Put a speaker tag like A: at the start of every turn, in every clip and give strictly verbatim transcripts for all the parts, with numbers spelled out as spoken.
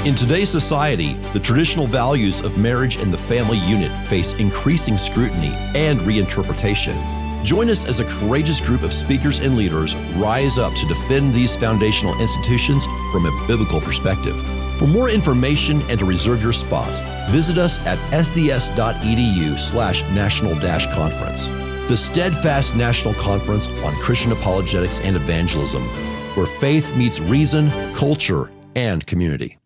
A: In today's society, the traditional values of marriage and the family unit face increasing scrutiny and reinterpretation. Join us as a courageous group of speakers and leaders rise up to defend these foundational institutions from a biblical perspective. For more information and to reserve your spot, visit us at sds.edu slash national dash conference. The Steadfast National Conference on Christian Apologetics and Evangelism, where faith meets reason, culture, and community.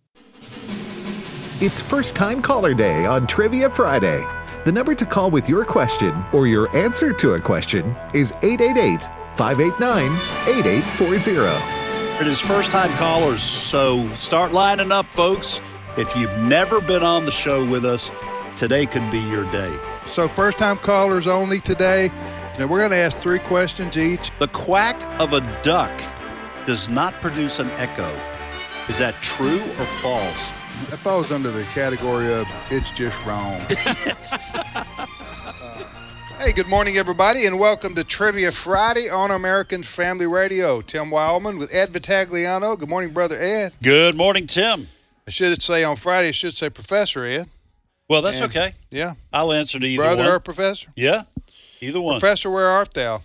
B: It's First Time Caller Day on Trivia Friday. The number to call with your question or your answer to a question is eight eight eight, five eight nine, eight eight four zero.
C: It is first-time callers, so start lining up, folks. If you've never been on the show with us, today could be your day.
D: So first-time callers only today. Now we're going to ask three questions each.
C: The quack of a duck does not produce an echo. Is that true or false?
D: That falls under the category of it's just wrong. uh, hey, good morning, everybody, and welcome to Trivia Friday on American Family Radio. Tim Wildman with Ed Vitagliano. Good morning, Brother Ed.
C: Good morning, Tim.
D: I should say on Friday, I should say Professor Ed.
C: Well, that's
D: and,
C: okay.
D: Yeah.
C: I'll answer to either
D: Brother
C: one.
D: or Professor?
C: Yeah, either one.
D: Professor, where art thou?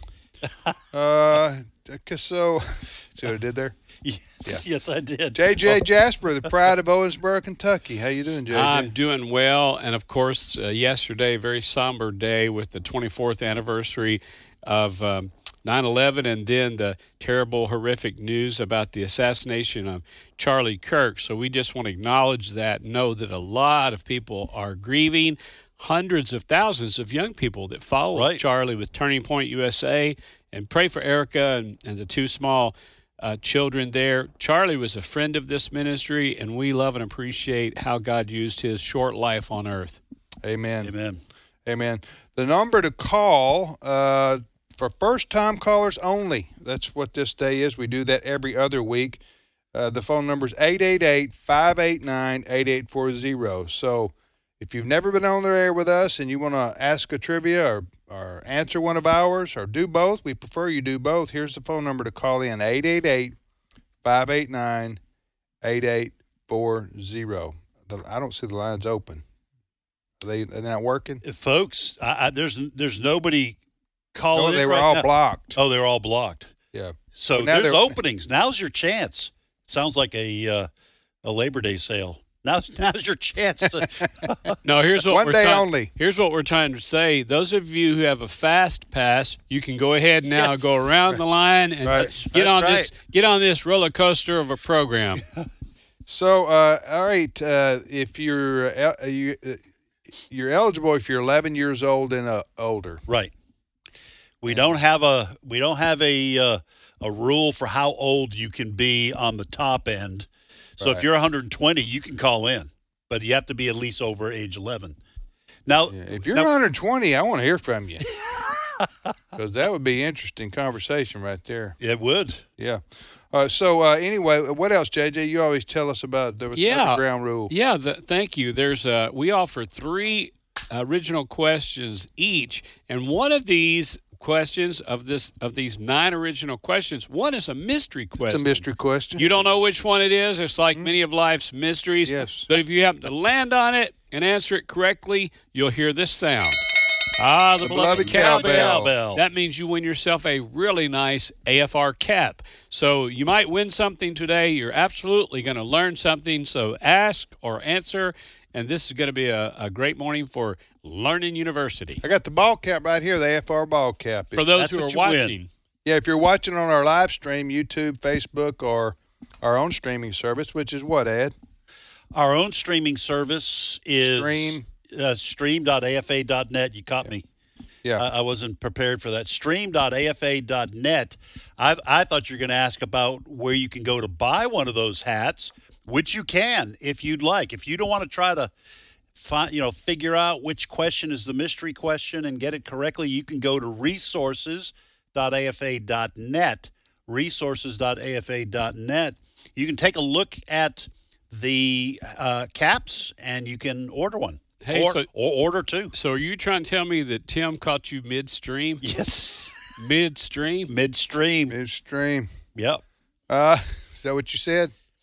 D: uh, so, see what I did there?
C: Yes,
D: yeah.
C: yes, I did.
D: J J Jasper, the pride of Owensboro, Kentucky. How you doing, J J?
E: I'm doing well, and of course, uh, yesterday, a very somber day with the twenty-fourth anniversary of um, nine eleven, and then the terrible, horrific news about the assassination of Charlie Kirk. So we just want to acknowledge that, know that a lot of people are grieving, hundreds of thousands of young people that follow
C: right.
E: Charlie with Turning Point U S A, and pray for Erica and, and the two small Uh, children there. Charlie was a friend of this ministry, and we love and appreciate how God used his short life on earth.
D: Amen.
C: Amen.
D: Amen. The number to call uh, for first-time callers only. That's what this day is. We do that every other week. Uh, the phone number is eight eight eight, five eight nine, eight eight four zero. So if you've never been on the air with us and you want to ask a trivia or or answer one of ours, or do both, we prefer you do both. Here's the phone number to call in, eight eight eight, five eight nine, eight eight four zero. I don't see the lines open. Are they are they not working?
C: Folks, I, I, there's there's nobody calling.
D: No, they
C: it
D: were
C: right
D: all
C: now.
D: blocked.
C: Oh, they were all blocked.
D: Yeah.
C: So
D: now
C: there's
D: they're-
C: openings. Now's your chance. Sounds like a uh, a Labor Day sale. Now's now's your chance. To
E: No, here's what
D: One
E: we're
D: day
E: trying,
D: only.
E: Here's what we're trying to say. Those of you who have a fast pass, you can go ahead now,
C: Yes.
E: go around the line and
D: Right.
E: get
C: That's
E: on
C: right.
E: this get on this roller coaster of a program.
D: So, uh, all right, uh, if you're uh, you, uh, you're eligible if you're eleven years old and uh, older.
C: Right. We don't have a we don't have a uh, a rule for how old you can be on the top end. So
D: Right.
C: if you're one hundred twenty, you can call in, but you have to be at least over age eleven. Now,
D: Yeah, if you're
C: now-
D: one hundred twenty, I want to hear from you. Because that would be interesting conversation right there.
C: it would.
D: Yeah. Uh, so uh, anyway, what else, J J? You always tell us about the
E: Yeah.
D: ground rule.
E: Yeah, the, thank you. There's uh, we offer three original questions each, and one of these questions of this of these nine original questions, one is a mystery question.
D: It's a mystery question.
E: You don't know which one it is. It's like many of life's mysteries.
D: Yes.
E: But if you happen to land on it and answer it correctly, you'll hear this sound. Ah, the,
D: The
E: beloved,
D: beloved
E: cowbell.
C: cowbell.
E: That means you win yourself a really nice A F R cap. So you might win something today. You're absolutely going to learn something. So ask or answer. And this is going to be a, a great morning for Learning University.
D: I got the ball cap right here, the A F R ball cap.
E: For those
C: That's
E: who are
C: what you win.
E: watching.
D: Yeah, if you're watching on our live stream, YouTube, Facebook, or our own streaming service, which is what, Ed?
C: Our own streaming service is
D: Stream.
C: uh, stream dot A F A dot net. You caught me.
D: Yeah.
C: I, I wasn't prepared for that. stream dot A F A dot net. I, I thought you were going to ask about where you can go to buy one of those hats, which you can if you'd like. If you don't want to try to find, you know, figure out which question is the mystery question and get it correctly, you can go to resources dot A F A dot net. resources dot A F A dot net. You can take a look at the uh, caps and you can order one.
E: Hey,
C: or,
E: so-
C: or order two.
E: So are you trying to tell me that Tim caught you midstream?
C: Yes.
E: Midstream?
C: Midstream.
D: Midstream.
C: Yep.
D: Uh, is that what you said?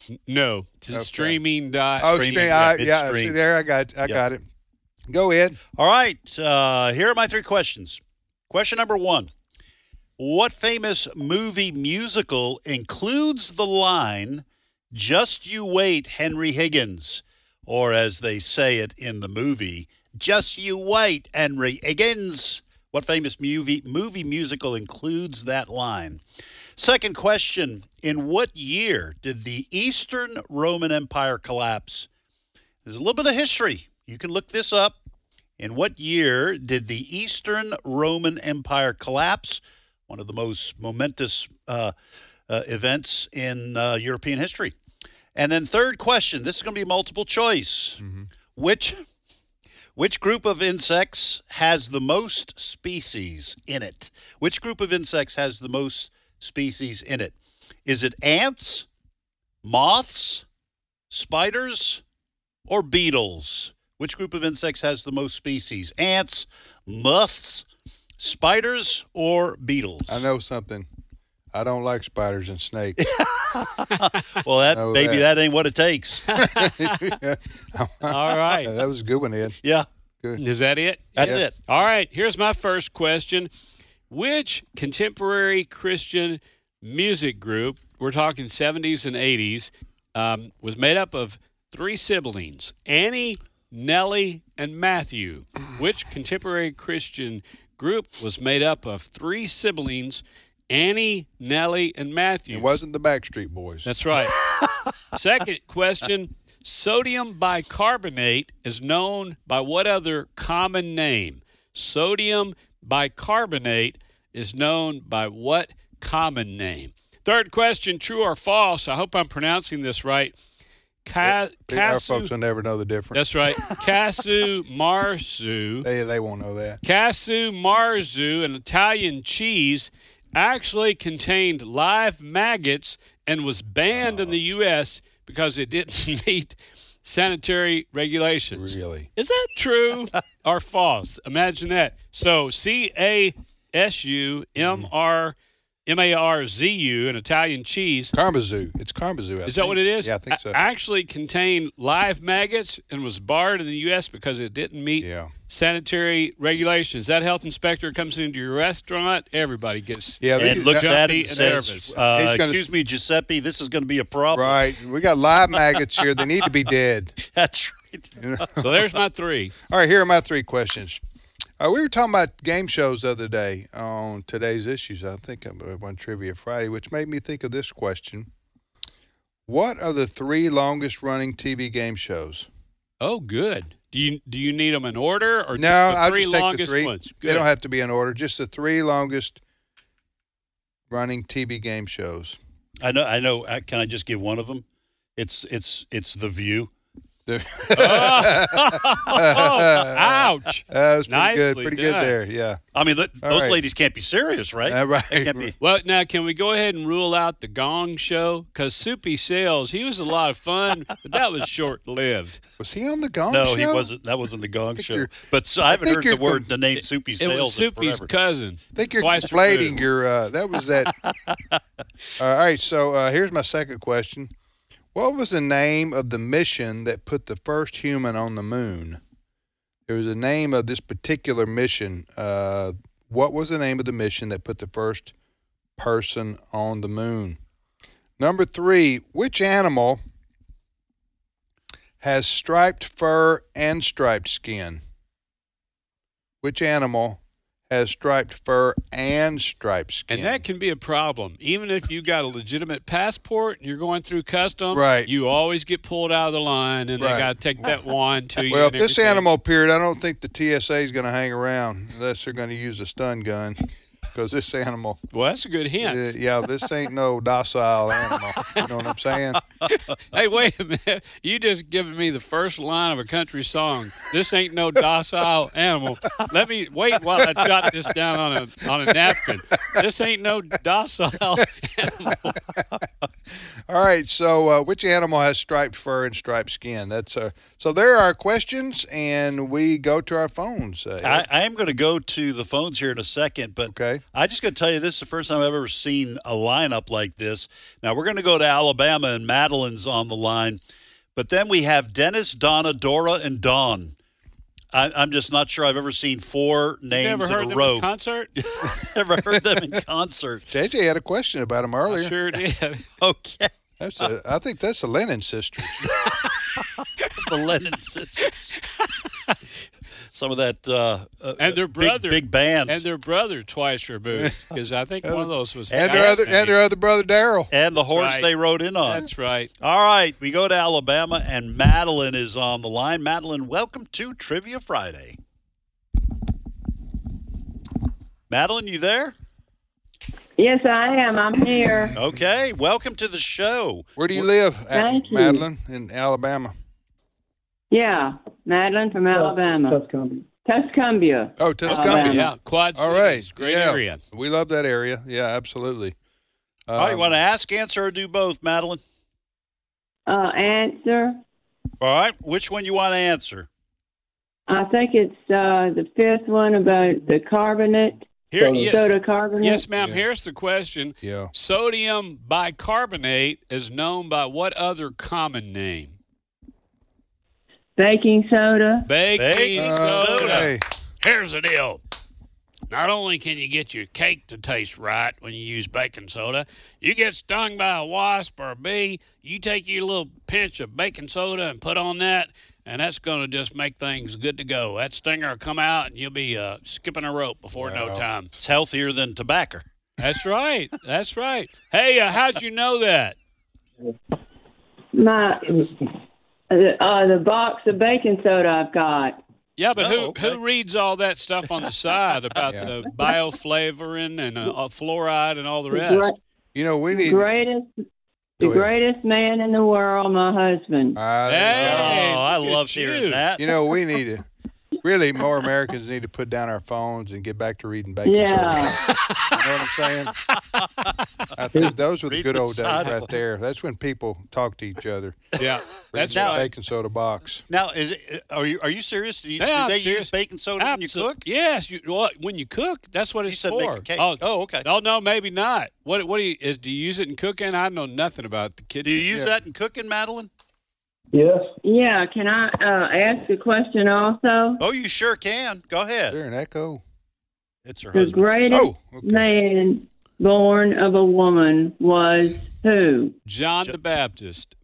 E: No, it's
D: Okay.
E: streaming dot.
D: Oh,
C: Streaming,
D: stream.
C: yeah,
D: I,
C: it's
D: yeah,
C: stream.
D: see there, I got, I
C: Yeah.
D: got it. Go ahead.
C: All right. Uh, here are my three questions. Question number one. What famous movie musical includes the line, "Just you wait, Henry Higgins," or as they say it in the movie, "Just you wait, Henry Higgins"? What famous movie, movie musical includes that line? Second question. In what year did the Eastern Roman Empire collapse? There's a little bit of history. You can look this up. In what year did the Eastern Roman Empire collapse? One of the most momentous uh, uh, events in uh, European history. And then third question. This is going to be multiple choice.
D: Mm-hmm.
C: Which which group of insects has the most species in it? Which group of insects has the most species in it? Is it ants, moths, spiders, or beetles? Which group of insects has the most species? Ants, moths, spiders, or beetles?
D: I know something. I don't like spiders and snakes.
C: Well, that
D: know
C: maybe
D: that.
C: that ain't what it takes.
E: All right.
D: That was a good one, Ed.
C: Yeah,
E: Is that it?
C: that's
D: Yeah.
C: it.
E: All right. Here's my first question. Which contemporary Christian music group, we're talking seventies and eighties, um, was made up of three siblings, Annie, Nellie, and Matthew? Which contemporary Christian group was made up of three siblings, Annie, Nellie, and Matthew?
D: It wasn't the Backstreet Boys.
E: That's right. Second question. Sodium bicarbonate is known by what other common name? Sodium bicarbonate is known by what common name? Third question. True or false? I hope I'm pronouncing this right. Ca-
D: Our
E: Casu-
D: folks will never know the difference.
E: That's right. Casu marzu.
D: They, they won't know that.
E: Casu marzu, an Italian cheese, actually contained live maggots and was banned in the U S because it didn't meet sanitary regulations.
D: Really?
E: Is that true or false? Imagine that. So C A S U M R M A R Z U, an Italian cheese.
D: Carmazoo. It's Carmazoo. I
E: Is that
D: think.
E: what it is?
D: Yeah, I think so.
E: A- actually contained live maggots and was barred in the U S because it didn't meet
D: Yeah.
E: sanitary regulations. That health inspector comes into your restaurant, everybody gets
D: Yeah, they,
C: And looks
E: Jumpy
C: at it
E: and
C: and says,
E: nervous.
C: uh,
D: He's gonna-
C: excuse me, Giuseppe, this is going to be a problem.
D: right. We got live maggots here. They need to be dead.
C: That's right.
E: So there's my three.
D: All right, here are my three questions. Uh, we were talking about game shows the other day on today's issues. I think I'm on Trivia Friday, which made me think of this question. What are the three longest running T V game shows?
E: Oh, good. Do you do you need them in order or
D: No,
E: just the
D: I'll
E: three
D: just take the
E: longest
D: three.
E: ones?
D: They
E: Good.
D: don't have to be in order. Just the three longest running T V game shows.
C: I know. I know. Uh, Can I just give one of them? It's it's it's The View.
D: The-
E: oh, ouch.
D: That was pretty
E: Nicely
D: good. Pretty good
E: done.
D: there. Yeah.
C: I mean, th-
D: All
C: those
D: right.
C: ladies can't be serious, right?
D: Uh, right.
C: They can't be.
E: Well, now, can we go ahead and rule out the Gong Show? Because Soupy Sales, he was a lot of fun, but that was short-lived.
D: Was he on the Gong
C: No,
D: Show?
C: he wasn't. That wasn't the Gong
D: think
C: Show.
D: you're-
C: But so, I haven't
D: think
C: heard the
D: you're
C: word,
D: com-
C: the name Soupy
E: It
C: Sales
E: was
C: in
E: Soupy's
C: forever.
E: cousin.
D: I think you're
E: Twice
D: conflating
E: removed.
D: your. Uh, that was that. uh, all right. So uh, here's my second question. What was the name of the mission that put the first human on the moon? There was a name of this particular mission. Uh, what was the name of the mission that put the first person on the moon? Number three, which animal has striped fur and striped skin? Which animal has striped fur and striped skin?
E: And that can be a problem. Even if you got a legitimate passport and you're going through custom,
D: Right.
E: you always get pulled out of the line, and
D: Right.
E: they got to take that wand to you.
D: Well, if
E: and
D: this
E: everything.
D: animal appeared, I don't think the T S A is going to hang around unless they're going to use a stun gun. Because this animal,
E: Well, that's a good hint.
D: uh, yeah, this ain't no docile animal. You know what I'm saying?
E: Hey, wait a minute. You just given me the first line of a country song. This ain't no docile animal. Let me wait while I jot this down on a on a napkin. This ain't no docile animal.
D: All All right, so uh, which animal has striped fur and striped skin? That's uh, so there are our questions, and we go to our phones. Uh,
C: I, I am going to go to the phones here in a second, but
D: Okay.
C: I just got to tell you, this is the first time I've ever seen a lineup like this. Now, we're going to go to Alabama, and Madeline's on the line. But then we have Dennis, Donna, Dora, and Dawn. I, I'm just not sure I've ever seen four names
E: Never heard
C: in a
E: them
C: row.
E: in concert?
C: Never heard them in concert.
D: J J had a question about them
E: I
D: earlier.
E: sure did.
C: Okay.
D: That's a, I think that's the Lennon sisters.
C: The Lennon sisters. Some of that uh, uh,
E: And their
C: big,
E: brother.
C: big band.
E: And their brother twice removed, because I think one of those was
D: and their other and their other brother Daryl.
C: and the horse
E: right.
C: they rode in on.
E: That's right.
C: All right, we go to Alabama, and Madeline is on the line. Madeline, welcome to Trivia Friday. Madeline, you there?
F: Yes, I am. I'm here.
C: Okay, welcome to the show.
D: Where do you live, at,
F: Thank you.
D: Madeline? In Alabama.
F: Yeah, Madeline from Alabama.
G: Tuscumbia.
F: Tuscumbia.
D: Oh, Tuscumbia.
F: Alabama.
E: Yeah, Quad
D: All
E: Cities,
D: right.
E: great
D: yeah.
E: area.
D: We love that area. Yeah, absolutely.
C: All right, you
D: Um,
C: want to ask, answer, or do both, Madeline?
F: Uh, answer.
C: All right, which one you want to answer?
F: I think it's uh, the fifth one about the carbonate,
E: Here,
G: Soda.
E: yes,
F: soda carbonate.
E: yes, ma'am.
D: Yeah.
E: Here's the question.
D: Yeah.
E: Sodium bicarbonate is known by what other common name?
F: Baking soda.
E: Baking
C: Baking
E: soda.
D: Okay.
E: Here's the deal. Not only can you get your cake to taste right when you use baking soda, you get stung by a wasp or a bee, you take your little pinch of baking soda and put on that, and that's going to just make things good to go. That stinger will come out, and you'll be uh, skipping a rope before no
D: Wow.
E: time.
C: It's healthier than tobacco.
E: That's right. That's right. Hey, uh, how'd you know that?
F: My uh, uh, the box of baking soda I've got.
E: Yeah, but
C: Oh,
E: who
C: okay.
E: who reads all that stuff on the side about
D: Yeah.
E: the bioflavoring and uh, uh, fluoride and all the
F: The,
E: rest?
F: gra-
D: You know, we
F: the
D: need.
F: greatest, the
D: Go ahead.
F: greatest man in the world, my husband.
D: I-
E: Hey,
C: oh, I
E: look
C: love
E: at
C: hearing
E: you.
C: that.
D: You know, we need to. Really, more Americans need to put down our phones and get back to reading baking
F: Yeah.
D: soda. You know what I'm saying? I think those were the
C: Read
D: good
C: the
D: old days
C: side
D: right
C: of-
D: there. That's when people talk to each other.
E: Yeah, that's
D: Reading the
E: right.
D: baking soda box.
C: Now, is it? Are you are you serious? Do, you,
E: Yeah,
C: do
E: I'm
C: they
E: serious.
C: use baking soda when you
E: Absol-
C: cook?
E: Yes, you, well, when you cook, that's what
C: You
E: it's
C: said
E: for.
C: make a cake.
E: Oh,
C: Oh, okay.
E: oh, no, maybe not. What what do you is? Do you use it in cooking? I know nothing about the kitchen.
C: Do you use
D: Yeah.
C: that in cooking, Madeline?
G: Yes.
F: Yeah, can I uh, ask a question also?
C: Oh, you sure can. Go
D: Is
C: ahead.
D: there an echo?
C: It's her
F: The
C: husband.
F: greatest
D: Oh, okay.
F: man born of a woman was who?
E: John the Baptist.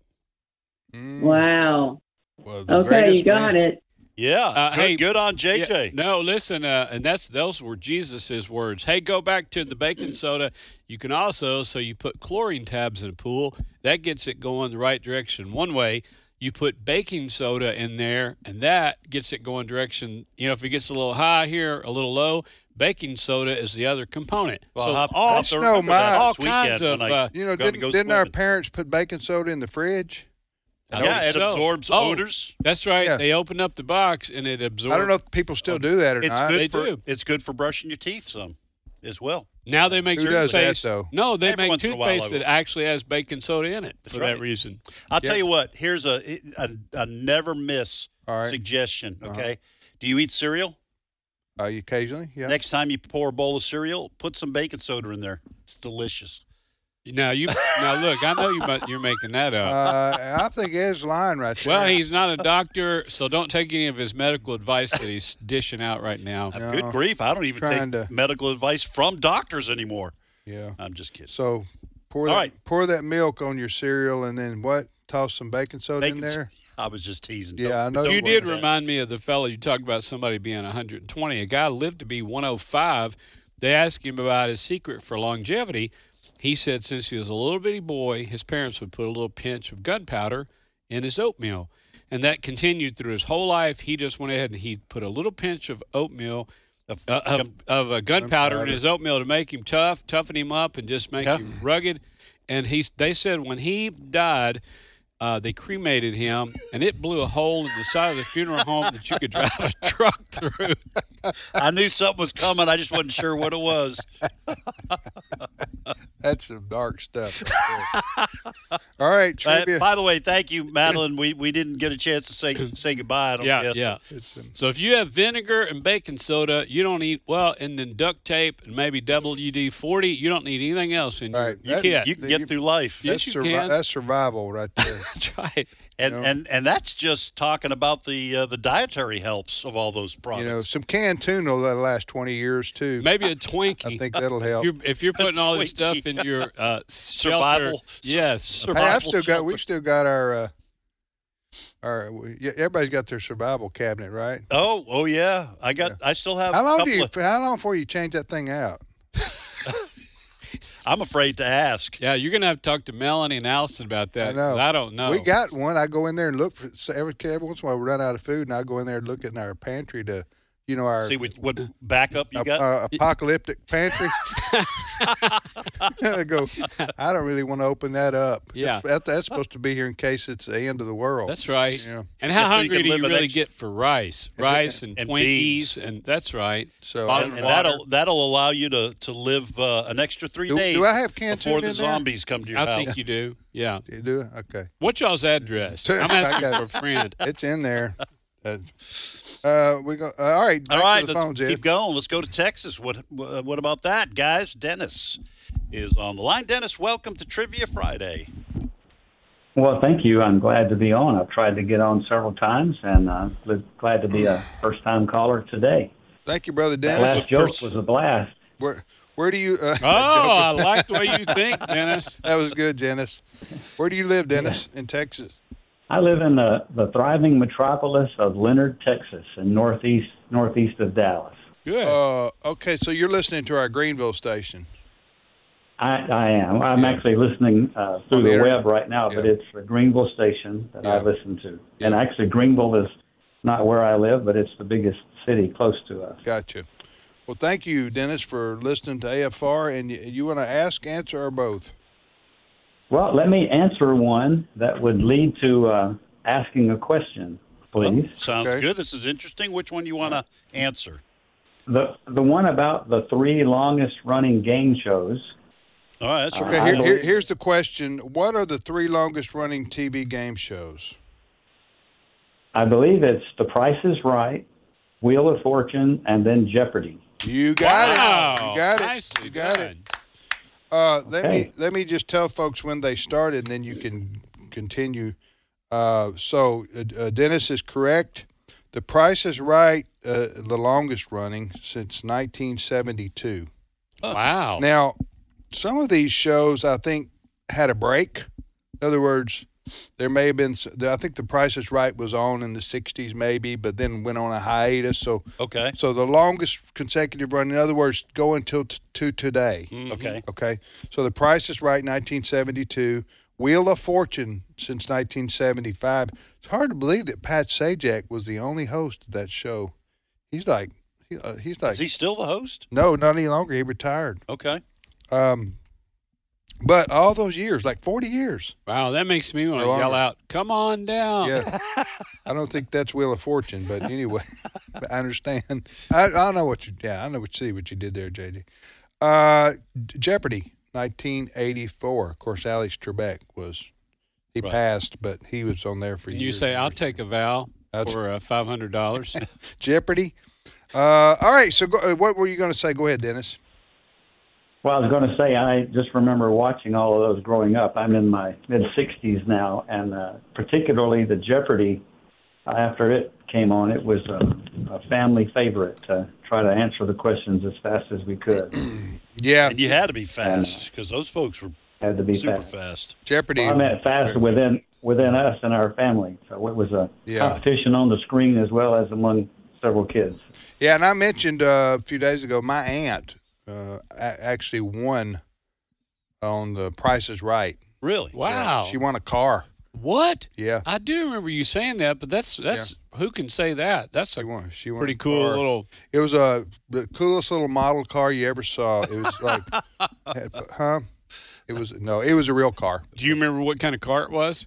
D: Mm,
F: Wow.
D: well, the
F: Okay,
D: greatest
F: you got
D: man-
F: it.
C: Yeah.
E: Uh,
C: good,
E: hey,
C: good on J J.
E: Yeah, no, listen, uh, and that's those were Jesus's words. Hey, go back to the baking soda. You can also, so you put chlorine tabs in a pool. That gets it going the right direction. One way, you put baking soda in there, and that gets it going direction. You know, if it gets a little high here, a little low, baking soda is the other component.
C: Well,
E: so
C: I'll have-
E: all,
C: I'll have to
D: No,
C: remember that
D: mine-
E: all
C: this weekend
E: kinds of,
C: when I
E: uh,
D: You know,
C: go to
D: didn't,
C: go
D: didn't our
C: swimming.
D: parents put baking soda in the fridge?
E: I
C: Yeah,
E: think
C: it
E: so.
C: absorbs
E: Oh,
C: odors.
E: That's right.
D: Yeah.
E: They open up the box, and it absorbs.
D: I don't know if people still do that or
C: It's
D: not.
C: good
E: They
C: for
E: do.
C: it's good for brushing your teeth some as well.
E: Now they make
D: Who does that,
E: toothpaste.
D: though?
E: No, they
C: Every
E: make
C: once in a while I
E: toothpaste
C: will.
E: that actually has baking soda in it
C: That's
E: for
C: right.
E: that reason.
C: I'll tell
D: Yeah.
C: you what. Here's a a, a never miss
D: All right.
C: suggestion.
D: Uh-huh.
C: Okay. Do you eat cereal?
D: Uh, occasionally, yeah.
C: Next time you pour a bowl of cereal, put some baking soda in there. It's delicious.
E: Now you now look. I know you mu- you're making that up.
D: Uh, I think Ed's lying right there.
E: Well, he's not a doctor, so don't take any of his medical advice that he's dishing out right now.
C: Uh,
D: No.
C: Good grief! I don't even
D: Trying
C: take
D: to-
C: medical advice from doctors anymore.
D: Yeah.
C: I'm just kidding.
D: So pour
C: All
D: that,
C: right.
D: pour that milk on your cereal, and then what? Toss some baking soda
C: Baking
D: in there.
C: I was just teasing.
D: Yeah,
C: Don't-
D: I know
C: don't
E: You
C: worry
E: did
C: about that.
E: remind me of the fellow you talked about, somebody being one hundred twenty. A guy lived to be one oh five. They asked him about his secret for longevity. He said since he was a little bitty boy, his parents would put a little pinch of gunpowder in his oatmeal. And that continued through his whole life. He just went ahead and he put a little pinch of oatmeal,
C: Of-
E: uh, of, of uh, gunpowder in
D: Gunpowder.
E: his oatmeal to make him tough, toughen him up, and just make
C: Yeah.
E: him rugged. And he, they said when he died, uh, they cremated him, and it blew a hole in the side of the funeral home that you could drive a truck through.
C: I knew something was coming. I just wasn't sure what it was.
D: That's some dark stuff. Right there. All right, trivia.
C: Uh, by the way, thank you, Madeline. We we didn't get a chance to say say goodbye. I don't
E: Yeah,
C: guess.
E: yeah.
D: It's, um,
E: So if you have vinegar and baking soda, you don't eat well, and then duct tape and maybe W D forty, you don't need anything else in
D: All
E: your
D: right,
E: your
D: that-
E: kit.
C: You can
D: You-
C: get through life.
E: Yes,
D: that's,
E: you
D: survi-
E: can.
D: that's survival right there.
E: That's right.
C: And,
D: You know.
C: and and that's just talking about the uh, the dietary helps of all those products.
D: You know, some canned tuna will last twenty years too.
E: Maybe a Twinkie.
D: I think that'll help.
E: If you're, if you're putting all this
C: Twinkie.
E: stuff in your uh,
C: Survival-
E: shelter, yes.
C: survival
D: Hey, I've still got.
C: shelter.
D: We've still got our. Uh, our. yeah, Everybody's got their survival cabinet, right?
C: oh oh yeah, I got. I still have.
D: How
C: a
D: long
C: couple
D: do you?
C: of-
D: How long before you change that thing out?
C: I'm afraid to ask.
E: Yeah, you're going to have to talk to Melanie and Allison about that.
D: I know.
E: 'cause I don't know.
D: We got one. I go in there and look for so every every once in a while we run out of food, and I go in there and look in our pantry to, you know, our
C: See what, what backup you
D: uh,
C: got.
D: uh, apocalyptic pantry. I go. I don't really want to open that up.
E: Yeah.
D: that, that's supposed to be here in case it's the end of the world.
E: That's right.
D: Yeah.
E: And how
C: So you
E: hungry
C: can
E: do you
C: live an
E: really
C: ex-
E: get for rice? Rice and,
C: and
E: Twinkies,
C: beans.
E: and that's right.
D: So
E: Bottled
C: and,
D: I,
C: and
E: water.
C: that'll that'll allow you to to live uh, an extra three
D: do,
C: days
D: do I have canned
C: before
D: tuna
C: the
D: in there?
C: zombies come to your
E: I
C: house.
E: think you do. Yeah.
D: You do? Okay.
E: What's y'all's address?
D: I
E: I'm asking
D: got
E: for a
D: it.
E: friend.
D: It's in there. Uh, uh, we go. Uh, all right. Back
C: All right,
D: to the
C: let's
D: phone, Jed.
C: keep going. Let's go to Texas. What uh, what about that, guys? Dennis is on the line. Dennis, welcome to Trivia Friday.
G: Well, thank you. I'm glad to be on. I've tried to get on several times, and uh, glad to be a first-time caller today.
D: Thank you, brother
G: That
D: Dennis.
G: last joke
C: first-
G: was a blast.
D: Where Where do you? Uh,
E: Oh, I like the way you think, Dennis.
D: that was good, Dennis. Where do you live, Dennis? In Texas.
G: I live in the, the thriving metropolis of Leonard, Texas, in northeast northeast of Dallas.
E: Good.
D: Uh, okay, so you're listening to our Greenville station.
G: I, I am. I'm
D: Yeah.
G: actually listening uh, through
D: On the
G: the
D: internet.
G: web right now, but
D: Yeah.
G: it's the Greenville station that I
D: Yeah.
G: listen to.
D: Yeah.
G: And actually, Greenville is not where I live, but it's the biggest city close to us.
D: Gotcha. Well, thank you, Dennis, for listening to A F R. And you, you want to ask, answer, or both?
G: Well, let me answer one that would lead to uh, asking a question, please.
C: Oh, sounds
D: Okay.
C: good. This is interesting. Which one you want to answer?
G: The the one about the three longest running game shows.
C: All right, that's
D: Okay,
G: I
D: here,
G: believe-
D: here, here's the question. What are the three longest running T V game shows?
G: I believe it's The Price is Right, Wheel of Fortune, and then Jeopardy.
D: You got
E: Wow.
D: it. You got it.
E: Nicely
D: you got
E: done.
D: it. Uh, let
G: Okay.
D: me let me just tell folks when they started, and then you can continue. Uh, so uh, uh, Dennis is correct. The Price is Right, uh, the longest running since nineteen seventy-two.
E: Wow.
D: Now, some of these shows I think had a break. In other words, there may have been. I think The Price is Right was on in the sixties, maybe, but then went on a hiatus. So,
C: okay.
D: so the longest consecutive run. In other words, go until t- to today.
C: Okay.
D: Okay, so The Price is Right, nineteen seventy-two. Wheel of Fortune since nineteen seventy-five. It's hard to believe that Pat Sajak was the only host of that show. He's like, he, uh, he's like,
C: Is he still the host?
D: no, not any longer. He retired.
C: Okay.
D: Um, but all those years, like forty years.
E: Wow, that makes me want to
D: No
E: yell
D: longer.
E: out, "Come on down!"
D: Yeah, I don't think that's Wheel of Fortune, but anyway, I understand. I, I know what you. Yeah, I know what you see what you did there, J D. Uh, Jeopardy, nineteen eighty-four. Of course, Alex Trebek was. He
C: Right.
D: passed, but he was on there for
E: And
D: years.
E: you say,
D: and
E: "I'll
D: years.
E: take a vow
D: That's-
E: for uh, five hundred dollars."
D: Jeopardy. Uh, all right. So, go, uh, what were you going to say? Go ahead, Dennis.
G: Well, I was going to say, I just remember watching all of those growing up. I'm in my mid-sixties now, and uh, particularly the Jeopardy, uh, after it came on, it was a, a family favorite to try to answer the questions as fast as we could.
D: Yeah,
C: And you had to be fast because those folks were
G: Had to be
C: super
G: fast.
C: fast.
D: Jeopardy.
G: Well, I meant fast within within us and our family. So it was a
D: Yeah.
G: competition on the screen as well as among several kids.
D: Yeah, and I mentioned uh, a few days ago my aunt uh, a- actually won on The Price is Right.
C: Really?
E: Wow.
D: She won a car.
E: What?
D: Yeah,
E: I do remember you saying that, but that's that's who can say that? That's
D: she
E: a
D: won. She won
E: pretty
D: a
E: cool
D: car.
E: little.
D: It was a the coolest little model car you ever saw. It was like, had- huh? It was no, it was a real car.
E: Do you remember what kind of car it was?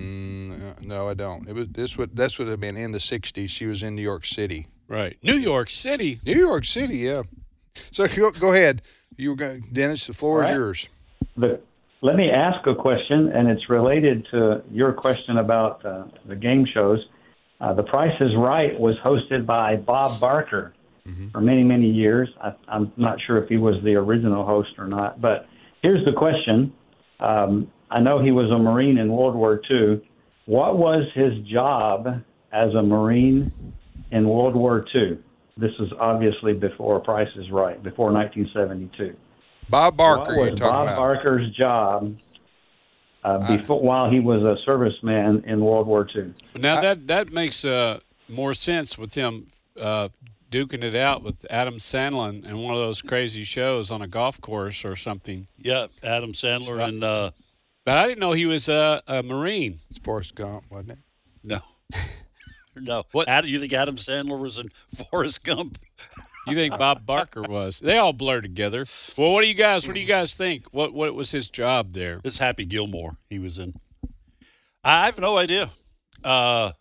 D: Mm, no, I don't. It was this would this would have been in the sixties. She was in New York City.
E: Right, New York City.
D: New York City, yeah. So go, go ahead. You were going, Dennis. The floor is
G: All right.
D: yours.
G: the let me ask a question, and it's related to your question about uh, the game shows. Uh, The Price is Right was hosted by Bob Barker mm-hmm. for many, many years. I, I'm not sure if he was the original host or not, but here's the question. Um, I know he was a Marine in World War Two. What was his job as a Marine in World War Two? This is obviously before Price is Right, before nineteen seventy-two.
D: Bob Barker,
G: what
D: you're
G: was
D: talking
G: Bob
D: about.
G: Barker's job uh, before, I, while he was a serviceman in World War Two?
E: Now,
D: I,
E: that, that makes uh, more sense with him uh, duking it out with Adam Sandler in one of those crazy shows on a golf course or something.
C: Yeah, Adam Sandler
E: So,
C: and uh,
E: but I didn't know he was a, a Marine.
D: It's Forrest Gump, wasn't it?
C: no, no.
E: What?
C: Adam, you think Adam Sandler was in Forrest Gump?
E: You think Bob Barker was? They all blur together. Well, what do you guys? What do you guys think? What what was his job there?
C: This Happy Gilmore he was in. I have no idea. Uh,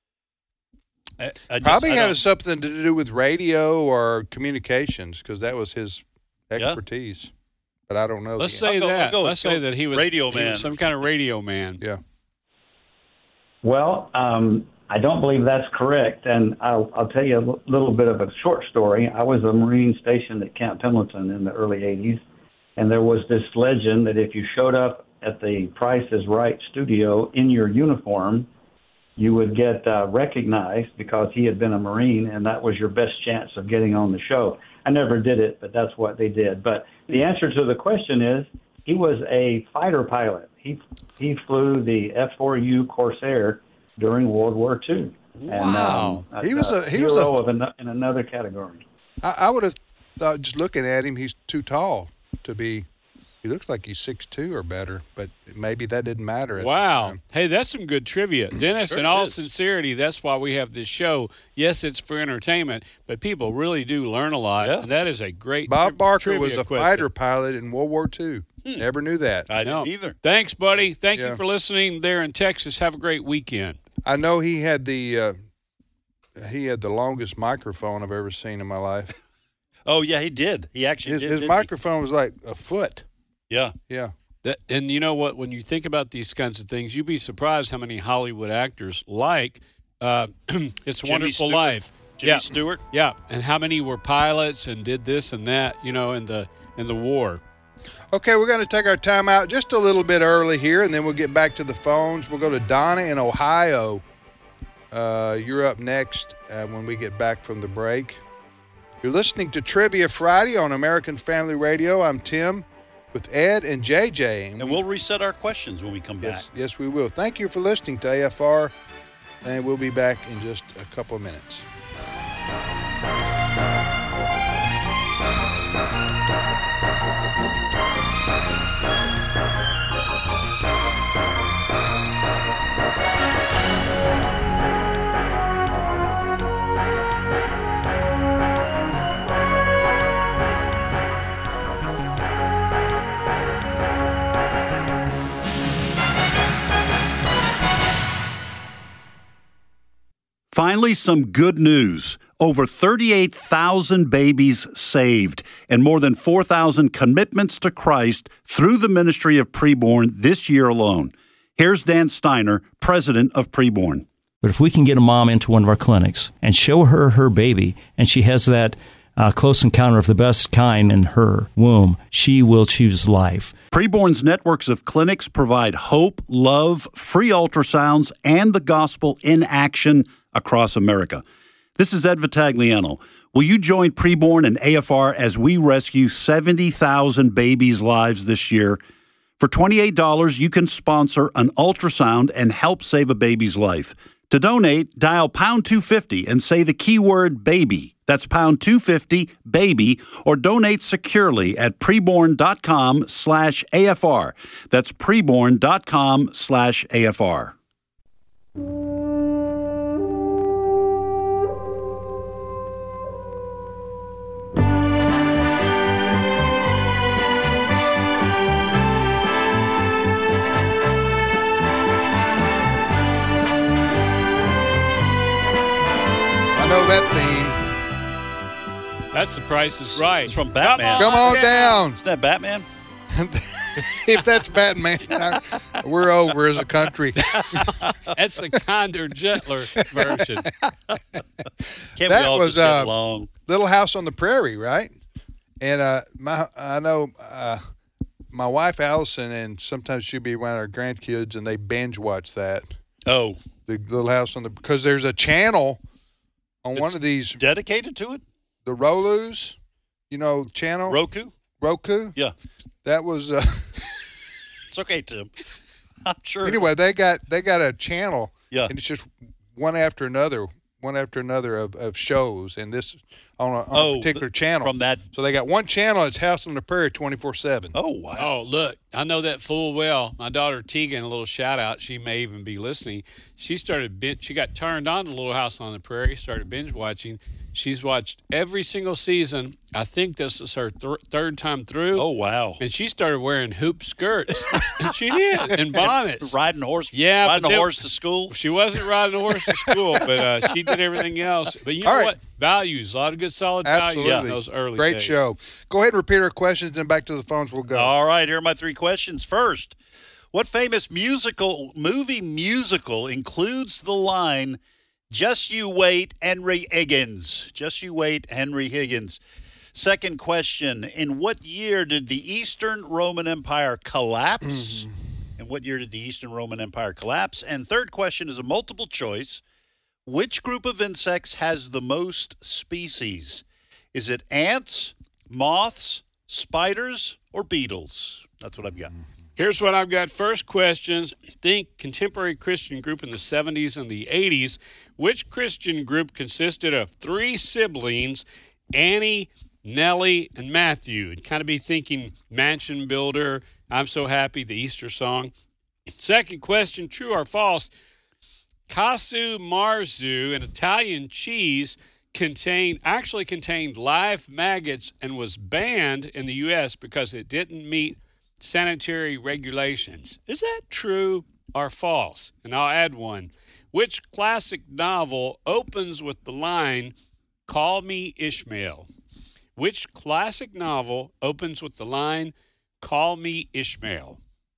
C: I, I just,
D: Probably
C: I
D: had
C: don't-
D: something to do with radio or communications because that was his expertise. But I don't know.
E: Let's
D: the
E: say
C: I'll go- I'll
E: that.
C: go-
E: Let's
C: go
E: say that he was
C: radio
E: he
C: man.
E: was some kind of radio man.
D: Yeah.
G: Well, um, I don't believe that's correct, and I'll, I'll tell you a l- little bit of a short story. I was a Marine stationed at Camp Pendleton in the early eighties, and there was this legend that if you showed up at the Price is Right studio in your uniform, you would get uh, recognized because he had been a Marine, and that was your best chance of getting on the show. I never did it, but that's what they did. But the answer to the question is he was a fighter pilot. He he flew the F four U Corsair during World War Two.
E: Wow.
G: And, um,
D: He was a- he
G: hero
D: was a-
G: of an, in another category.
D: I, I would have thought just looking at him, he's too tall to be. He looks like he's six two or better, but maybe that didn't matter. At
E: Wow.
D: The time.
E: Hey, that's some good trivia. Dennis,
C: Sure
E: in all
C: is.
E: sincerity, that's why we have this show. Yes, it's for entertainment, but people really do learn a lot.
C: Yeah.
E: And that is a great
D: Bob
E: tri-
D: Barker
E: trivia
D: was a
E: question.
D: fighter pilot in World War Two. Never knew that.
C: I
E: No.
C: didn't either.
E: Thanks, buddy. Thank
D: Yeah.
E: you for listening there in Texas. Have a great weekend.
D: I know he had the uh, he had the longest microphone I've ever seen in my life.
C: Oh yeah, he did. He actually
D: His,
C: did.
D: his
C: didn't he?
D: microphone was like a foot.
C: Yeah.
D: Yeah.
E: That, and you know what? When you think about these kinds of things, you'd be surprised how many Hollywood actors like uh, It's a
C: Jimmy
E: Wonderful
C: Stewart.
E: Life.
C: Jimmy
E: yeah.
C: Stewart.
E: Yeah, and how many were pilots and did this and that, you know, in the in the war.
D: Okay, we're going to take our time out just a little bit early here, and then we'll get back to the phones. We'll go to Donna in Ohio. Uh, you're up next uh, when we get back from the break. You're listening to Trivia Friday on American Family Radio. I'm Tim with Ed and J J.
C: And we'll reset our questions when we come back.
D: Yes, yes, we will. Thank you for listening to A F R, and we'll be back in just a couple of minutes.
H: Finally, some good news. Over thirty-eight thousand babies saved and more than four thousand commitments to Christ through the ministry of Preborn this year alone. Here's Dan Steiner, president of Preborn.
I: But if we can get a mom into one of our clinics and show her her baby, and she has that uh, close encounter of the best kind in her womb, she will choose life.
H: Preborn's networks of clinics provide hope, love, free ultrasounds, and the gospel in action across America. This is Ed Vitagliano. Will you join Preborn and A F R as we rescue seventy thousand babies' lives this year? For twenty-eight dollars, you can sponsor an ultrasound and help save a baby's life. To donate, dial pound two fifty and say the keyword baby. That's pound two fifty, baby, or donate securely at preborn.com slash AFR. That's preborn.com slash AFR.
D: I know that theme.
E: That's The Price is Right.
C: It's from Batman.
D: Come on down.
C: Isn't that Batman?
D: if that's Batman, I, we're over as a country.
E: That's the kinder, gentler version.
C: Can't
D: That
C: we all
D: was,
C: just get
D: uh,
C: along?
D: Little House on the Prairie, right? And uh, my I know uh, my wife Allison, and sometimes she'll be around our grandkids, and they binge watch that.
C: Oh,
D: The Little House on the because there's a channel on one
C: It's
D: of these
C: dedicated to it?
D: the Rolus, you know, channel
C: Roku?
D: Roku.
C: Yeah.
D: That was uh,
C: It's okay, Tim. I'm sure.
D: anyway. They got they got a channel,
C: Yeah.
D: and it's just one after another, one after another of, of shows, and this on a, on
C: Oh,
D: a particular channel.
C: From that.
D: So they got one channel. It's House on the Prairie, twenty four seven.
C: Oh, wow.
E: Oh, look, I know that full well. My daughter Tegan, a little shout out. She may even be listening. She started, bin- she got turned on to Little House on the Prairie, started binge watching. She's watched every single season. I think this is her th- third time through.
C: Oh, wow.
E: And she started wearing hoop skirts. And she did. And bonnets.
C: Riding a horse.
E: Yeah,
C: Riding
E: but
C: a
E: they-
C: horse to school.
E: She wasn't riding a horse to school, but uh, she did everything else. But you know
D: All right.
E: what? Values. A lot of good, solid
D: Absolutely.
E: values in those early
D: Great
E: days.
D: show. Go ahead and repeat our questions, and back to the phones we'll go.
C: All right, here are my three questions. First, what famous musical movie musical includes the line "Just you wait, Henry Higgins"? Just you wait, Henry Higgins. Second question: in what year did the Eastern Roman Empire collapse? In what year did the Eastern Roman Empire collapse? And third question is a multiple choice. Which group of insects has the most species? Is it ants, moths, spiders, or beetles? That's what I've got.
E: Here's what I've got. First questions. Think contemporary Christian group in the seventies and the eighties. Which Christian group consisted of three siblings, Annie, Nellie, and Matthew? You'd kind of be thinking Mansion Builder, I'm So Happy, the Easter song. Second question, true or false? Casu marzu, an Italian cheese, contained actually contained live maggots and was banned in the U S because it didn't meet sanitary regulations. Is that true or false? And I'll add one. Which classic novel opens with the line, "Call me Ishmael"? Which classic novel opens with the line, "Call me Ishmael"?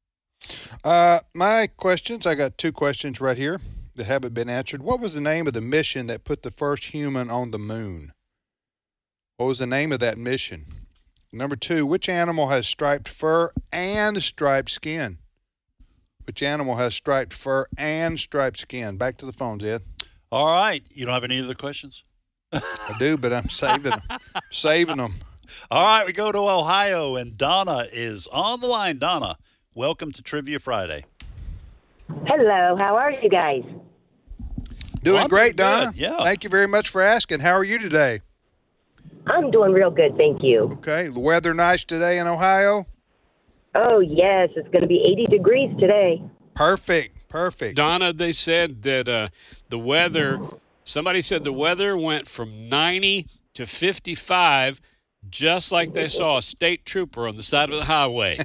D: Uh, my questions, I got two questions right here that haven't been answered. What was the name of the mission that put the first human on the moon? What was the name of that mission? Number two, which animal has striped fur and striped skin? Which animal has striped fur and striped skin? Back to the phones, Ed.
C: All right. You don't have any other questions?
D: I do, but I'm saving them. saving them.
C: All right, we go to Ohio, and Donna is on the line. Donna, welcome to Trivia Friday.
J: Hello, how are you guys?
D: Doing
C: Well, I'm
D: great,
C: doing
D: Donna.
C: good, yeah.
D: Thank you very much for asking. How are you today?
J: I'm doing real good, thank you.
D: Okay. The weather nice today in Ohio?
J: Oh, yes, it's going to be eighty degrees today.
D: Perfect. Perfect.
E: Donna, they said that uh, the weather, somebody said the weather went from ninety to fifty-five just like they saw a state trooper on the side of the highway.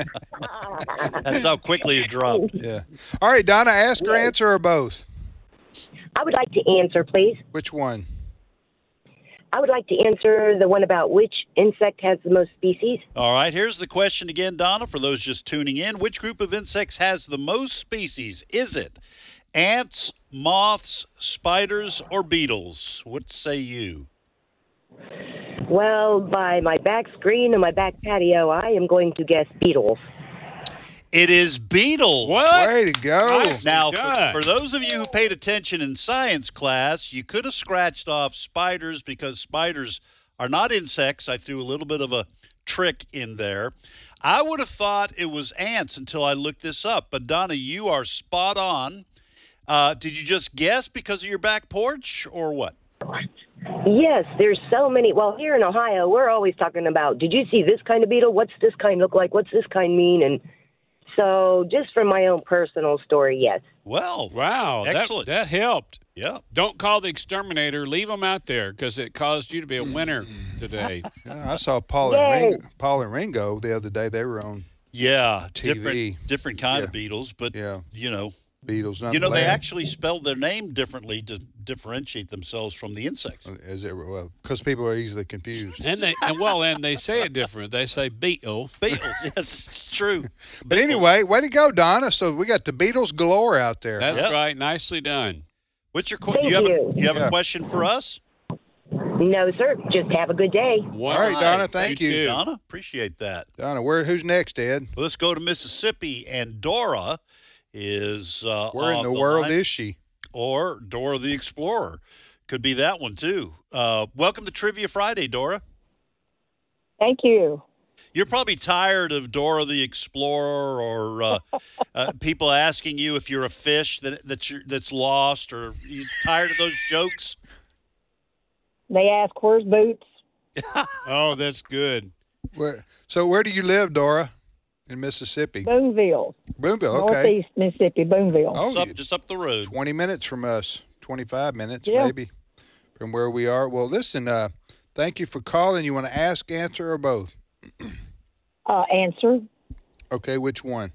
C: That's how quickly it dropped.
D: Yeah. All right, Donna, ask or answer or both?
J: I would like to answer, please.
D: Which one?
J: I would like to answer the one about which insect has the most species.
C: All right, here's the question again, Donna, for those just tuning in. Which group of insects has the most species? Is it ants, moths, spiders, or beetles? What say you?
J: Well, by my back screen and my back patio, I am going to guess beetles.
C: It is beetles.
D: Way to go.
E: Nice.
C: Now, for,
E: Good.
C: for those of you who paid attention in science class, you could have scratched off spiders because spiders are not insects. I threw a little bit of a trick in there. I would have thought it was ants until I looked this up. But, Donna, you are spot on. Uh, did you just guess because of your back porch or what?
J: Yes, there's so many. Well, here in Ohio, we're always talking about, did you see this kind of beetle? What's this kind look like? What's this kind mean? And so just from my own personal story, yes.
C: Well,
E: Wow, that,
C: excellent.
E: that helped.
C: Yeah.
E: Don't call the exterminator. Leave them out there because it caused you to be a winner today.
D: Yeah, I saw Paul and, Ringo, Paul and Ringo the other day. They were on.
C: Yeah,
D: T V.
C: different different kind
D: Yeah.
C: of beetles, but
D: Yeah.
C: you know,
D: Beetles.
C: You know, they actually spelled their name differently to differentiate themselves from the insects.
D: Is it well? Because people are easily confused.
E: And they and well, and they say it different. They say beetle.
C: Beetles, yes, it's true.
D: But anyway, way to go, Donna. So we got the Beetles galore out there.
E: That's
C: Yep.
E: right. Nicely done.
C: What's your que-
J: Thank
C: do you have
J: you.
C: a, do you have
D: Yeah.
C: a question for us?
J: No, sir. Just have a good day.
E: All
D: right, Donna, thank you.
E: too.
C: Donna, appreciate that.
D: Donna, where? Who's next, Ed?
C: Well, let's go to Mississippi, and Dora is uh,
D: Where in
C: on
D: the, world
C: line.
D: is she?
C: Or Dora the Explorer. Could be that one, too. Uh, welcome to Trivia Friday, Dora.
K: Thank you.
C: You're probably tired of Dora the Explorer or uh, uh, people asking you if you're a fish that that you're, that's lost, or you tired of those jokes?
K: They ask, where's Boots?
E: Oh, that's good.
D: Where? So where do you live, Dora? In Mississippi.
K: Boonville.
D: Boonville. Okay.
K: Northeast Mississippi, Boonville.
D: Oh,
C: Just up,
D: you-
C: just up the road.
D: twenty minutes from us. twenty-five minutes,
K: Yeah.
D: maybe, from where we are. Well, listen. Uh, thank you for calling. You want to ask, answer, or both?
K: Uh, answer.
D: Okay, which one?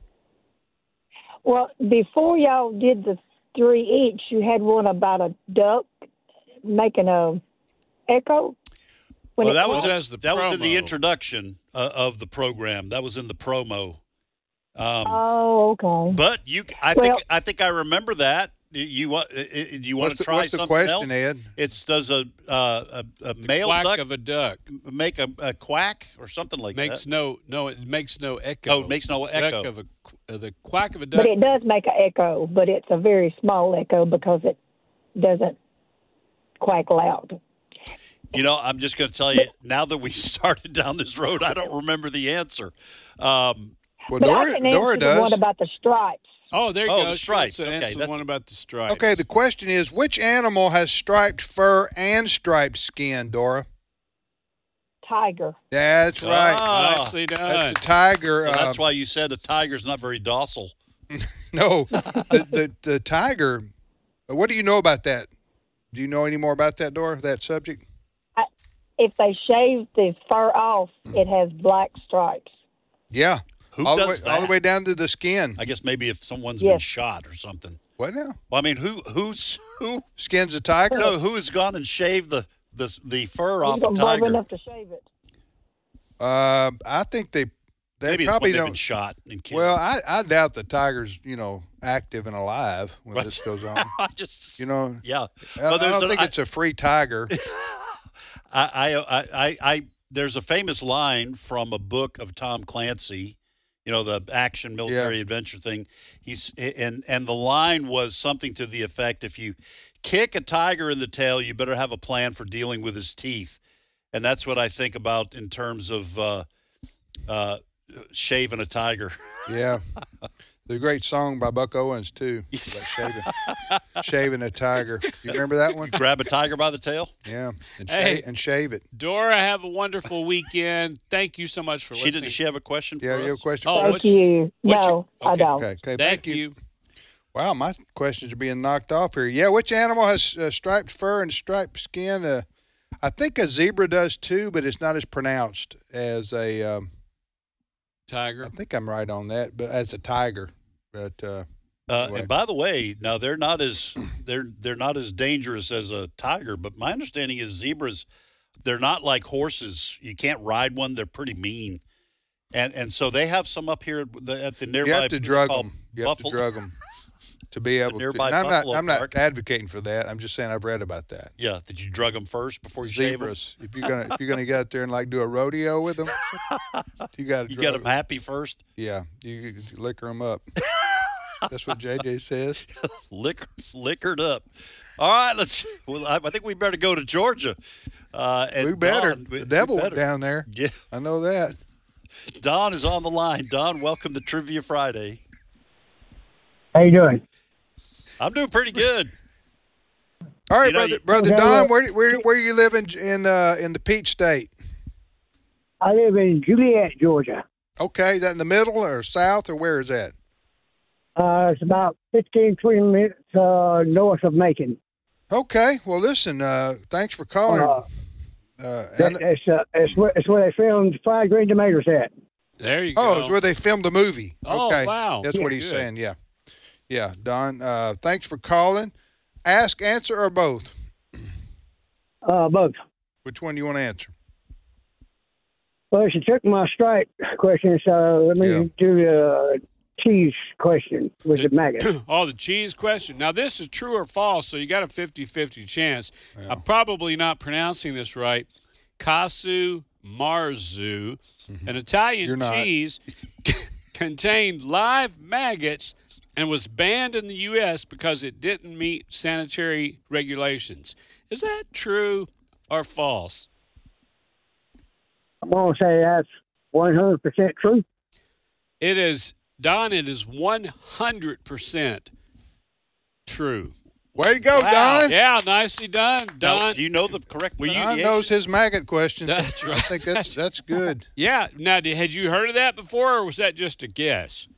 K: Well, before y'all did the three each, you had one about a duck making a echo. When
C: Well,
K: it
C: that was
K: quacked.
E: As the
C: that was in the
E: promo.
C: introduction uh, of the program. That was in the promo. Um,
K: Oh, okay.
C: but you, I
K: Well-
C: think, I think I remember that. You, you want? Do you want
D: What's
C: to
D: the,
C: try
D: what's the
C: something
D: question,
C: else?
D: Ed?
C: It's does a uh, a, a male
E: Quack
C: duck
E: of a duck
C: make a, a quack or something like
E: makes
C: that?
E: no no. It makes no echo.
C: Oh, it makes no
E: Duck
C: echo.
E: Of a, uh, the quack of a duck.
K: But it does make an echo, but it's a very small echo because it doesn't quack loud.
C: You know, I'm just going to tell you now that we started down this road, I don't remember the answer. Um,
D: Well,
K: But I
D: Dora,
K: can answer
D: Dora
K: the one
D: does.
K: about the stripes.
E: Oh, there you
C: Oh,
E: go.
C: the
E: She
C: stripes.
E: wants to
C: Okay,
E: answer the
C: that's-
E: one about the stripes.
D: Okay, the question is, which animal has striped fur and striped skin, Dora?
K: Tiger.
D: That's right.
C: Ah,
E: Nicely done.
D: That's a tiger.
C: so that's
D: uh,
C: why you said a tiger's not very docile.
D: No, the, the the tiger. What do you know about that? Do you know any more about that, Dora? That subject?
K: If they shave the fur off, it has black stripes.
D: Yeah.
C: Who
D: all the
C: does
D: way, all the
C: that?
D: way down to the skin.
C: I guess maybe if someone's been
K: Yes.
C: shot or something.
D: What now?
C: Well, I mean, who who's who?
D: Skins a tiger?
C: No, who has gone and shaved the the, the fur off
K: He's
C: a
K: gonna bother
C: tiger?
K: enough to shave it.
D: Uh, I think they they
C: Maybe
D: probably
C: it's when they've
D: don't.
C: been shot and killed.
D: Well, I, I doubt the tiger's you know active and alive when
C: Right.
D: this goes on.
C: I just
D: You know,
C: yeah.
D: I,
C: Well,
D: I
C: there's
D: don't
C: a-
D: think
C: I-
D: it's a free tiger.
C: I, I, I, I, I, there's a famous line from a book of Tom Clancy, you know, the action military adventure thing. He's and and the line was something to the effect: if you kick a tiger in the tail, you better have a plan for dealing with his teeth. And that's what I think about in terms of uh, uh, shaving a tiger.
D: Yeah. There's a great song by Buck Owens, too, about shaving, shaving a tiger. You remember that one?
C: Grab a tiger by the tail.
D: Yeah, and,
E: Hey.
D: shave, and shave it.
E: Dora, have a wonderful weekend. Thank you so much for
C: She
E: listening.
C: did. Does she have a question?
D: Yeah,
C: for
D: you have a
C: us?
D: question
E: Oh,
D: for
K: Thank
E: what's-
K: you.
E: what's
K: No,
E: your-
K: I
E: okay.
K: don't.
D: Okay, okay,
E: Thank,
D: thank
E: you.
D: you. Wow, my questions are being knocked off here. Yeah, which animal has uh, striped fur and striped skin? Uh, I think a zebra does too, but it's not as pronounced as a. Um,
E: Tiger.
D: I think I'm right on that, but as a tiger. But uh,
C: Uh,
D: anyway.
C: and by the way, now they're not as they're they're not as dangerous as a tiger, but my understanding is zebras, they're not like horses. You can't ride one; they're pretty mean, and and so they have some up here at the, at the nearby.
D: you have to drug
C: called
D: them. You have
C: Buffalo-
D: to drug them to be able to.
C: nearby
D: And I'm not.
C: Buffalo
D: I'm not
C: Park.
D: advocating for that. I'm just saying I've read about that.
C: Yeah, did you drug them first before you shave them?
D: Zebras. If you're gonna if you're gonna get out there and like do a rodeo with them, you got to
C: You got them happy first.
D: Yeah, you, you liquor them up. That's what J J says.
C: Liquor, liquored up. All right, let's. Well, I, I think we better go to Georgia. Uh, and
D: We better.
C: Don, we-
D: the
C: we
D: devil went
C: better.
D: down there.
C: Yeah,
D: I know that.
C: Don is on the line. Don, welcome to Trivia Friday.
L: How you doing?
C: I'm doing pretty good.
D: All right,
C: You know,
D: brother,
C: you-
D: brother
L: Okay,
D: Don,
L: well-
D: where where where you live in in uh, in the Peach State?
L: I live in Juliet, Georgia.
D: Okay, is that in the middle or south or where is that?
L: Uh, it's about fifteen, twenty minutes uh, north of Macon.
D: Okay, well listen, uh, thanks for calling.
L: Uh,
D: Uh,
L: That,
D: and-
L: it's, uh, it's, where, it's where they filmed Fried Green Tomatoes at.
E: There you
D: oh,
E: go.
D: it's where they filmed the movie.
E: Oh,
D: Okay,
E: wow.
D: that's what he's
E: Good.
D: saying. Yeah, Yeah, Don, uh, thanks for calling. Ask, answer, or both?
L: Uh, both.
D: Which one do you want to answer?
L: Well, she took my strike question, so let me
D: Yeah.
L: do the cheese question with the maggot.
E: Oh, the cheese question. Now, this is true or false, so you got a fifty-fifty chance. I'm probably not pronouncing this right. Casu marzu, an Italian
D: You're not.
E: cheese, contained live maggots and was banned in the U S because it didn't meet sanitary regulations. Is that true or false?
L: I'm going to say that's one hundred percent true.
E: It is, Don, it is one hundred percent true.
D: Way to go,
C: Wow.
D: Don.
E: Yeah, nicely done,
C: Now,
E: Don.
C: do you know the correct
E: Well, you-
D: Don
C: pronunciation?
D: knows his maggot question.
E: That's
D: I
E: right.
D: think that's that's good.
E: Yeah. Now, did, had you heard of that before, or was that just a guess?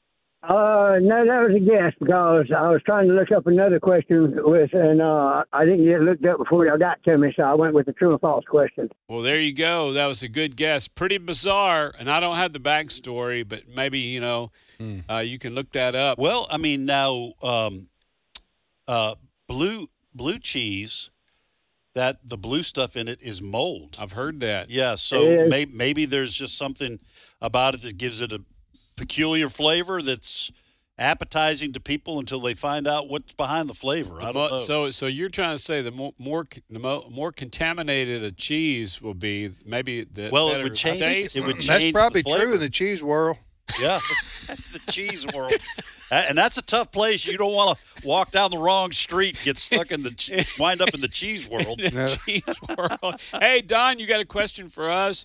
L: Uh, no, that was a guess because I was trying to look up another question with, and uh, I didn't get it looked up before y'all got to me, so I went with the true or false question.
E: Well, there you go. That was a good guess. Pretty bizarre, and I don't have the backstory, but maybe, you know,
D: Hmm.
E: uh, you can look that up.
C: Well, I mean, now um, uh, blue blue cheese, that the blue stuff in it is mold.
E: I've heard that.
C: Yeah, so
L: It is.
C: may, maybe there's just something about it that gives it a peculiar flavor that's appetizing to people until they find out what's behind the flavor. I don't know.
E: So, so you're trying to say the more more the mo- more contaminated a cheese will be, maybe the
C: Well, it
E: better
C: would change-
E: taste?
C: it would
D: That's
C: change
D: probably
C: the flavor.
D: true in the cheese world.
C: Yeah, the cheese world, A- and that's a tough place. You don't want to walk down the wrong street, get stuck in the, che- wind up in the cheese world.
E: The cheese world. Hey, Don, you got a question for us?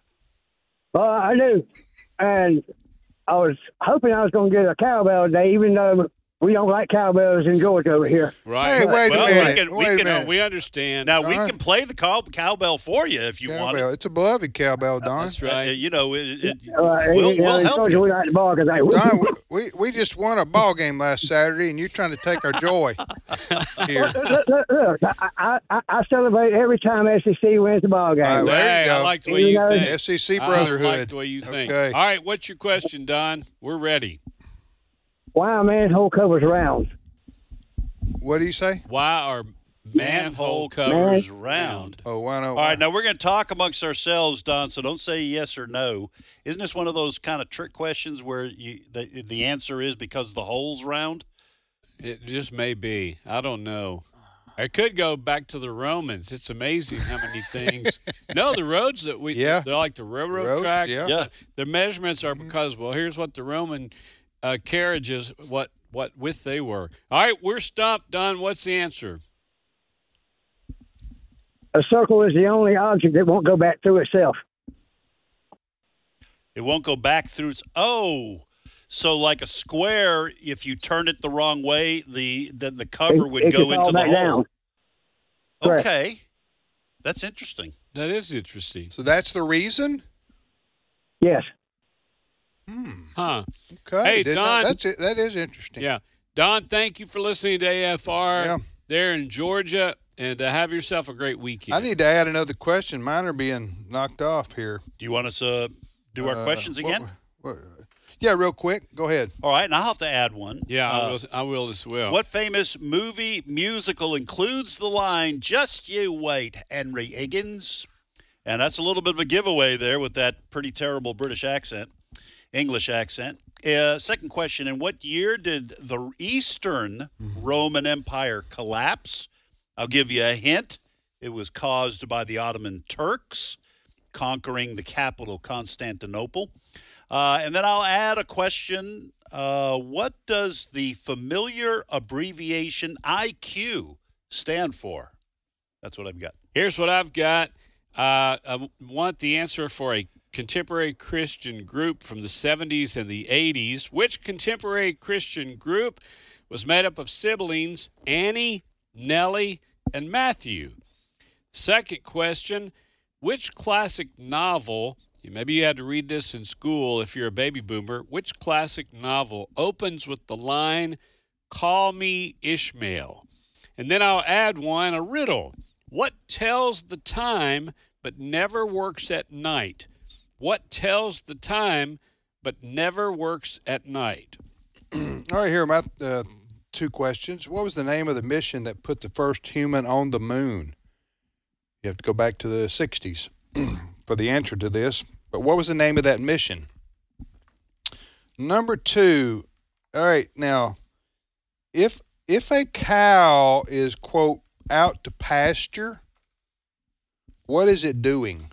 L: Well, I do, and I was hoping I was going to get a cowbell today, even though we don't like cowbells in Georgia over here.
E: Right.
D: Hey, wait
C: Well,
D: a
C: we
D: minute.
C: can- we
D: wait a
C: can-
E: No,
D: minute.
E: we understand.
C: Now we
D: Don.
C: can play the cow, cowbell for you if you want
D: Cowbell.
C: it.
D: It's a beloved cowbell, Don.
E: That's
C: Uh,
E: right.
C: you know, it, it,
L: Uh,
C: we'll,
L: you know,
C: we'll
L: in
C: help
L: Georgia,
C: you.
L: we like the ball because I.
D: Don, we we just won a ball game last Saturday, and you're trying to take our joy here.
L: Look, look, look, I, I, I celebrate every time S E C wins the ball game.
D: All right, well, there you
E: Hey, I
D: go.
E: like the way
L: You
E: you
L: know,
E: think.
D: S E C
E: I
D: brotherhood.
E: like the way you think.
D: Okay.
E: All right, what's your question, Don? We're ready.
L: Why a manhole covers round?
D: What do you say?
E: Why are manhole
C: Manhole
E: covers
C: covers
E: round?
C: round.
D: Oh, why not?
C: All right, now we're going to talk amongst ourselves, Don. So don't say yes or no. Isn't this one of those kind of trick questions where you the, the answer is because the hole's round?
E: It just may be. I don't know. It could go back to the Romans. It's amazing how many things. No, the roads that we,
D: Yeah.
E: they're like the railroad
D: Road,
E: tracks.
D: yeah.
C: Yeah.
E: The measurements are because, well, here's what the Roman uh, carriages, what what width they were. All right, we're stumped, Don. What's the answer?
L: A circle is the only object that won't go back through itself.
C: It won't go back through. Its, oh, so like a square, if you turn it the wrong way, the then the cover
L: It-
C: would
L: it
C: go
L: could fall
C: into the
L: back
C: hole.
L: down. Correct.
C: Okay, that's interesting.
E: That is interesting.
D: So that's the reason?
L: Yes.
E: Huh.
D: Okay.
E: Hey,
D: didn't know-
E: Don.
D: That's it. That is interesting.
E: Yeah. Don, thank you for listening to A F R
D: Yeah.
E: there in Georgia, and uh, have yourself a great weekend.
D: I need to add another question. Mine are being knocked off here.
C: Do you want us to uh, do our
D: Uh,
C: questions
D: what-
C: again?
D: what- yeah, real quick. Go ahead.
C: All right, and I'll have to add one.
E: Yeah, I
C: Uh,
E: will, I will as well.
C: What famous movie musical includes the line "Just you wait, Henry Higgins"? And that's a little bit of a giveaway there with that pretty terrible British accent, English accent. Uh, second question: in what year did the Eastern Roman Empire collapse? I'll give you a hint. It was caused by the Ottoman Turks conquering the capital, Constantinople. Uh, and then I'll add a question. Uh, what does the familiar abbreviation I Q stand for? That's what I've got.
E: Here's what I've got. Uh, I want the answer for a contemporary Christian group from the seventies and the eighties. Which contemporary Christian group was made up of siblings Annie, Nellie, and Matthew? Second question, which classic novel, maybe you had to read this in school if you're a baby boomer, which classic novel opens with the line, "Call me Ishmael"? And then I'll add one, a riddle. What tells the time but never works at night? What tells the time but never works at night?
D: All right, here are my uh, two questions. What was the name of the mission that put the first human on the moon? You have to go back to the sixties for the answer to this. But what was the name of that mission? Number two, all right, now, if if a cow is, quote, out to pasture, what is it doing?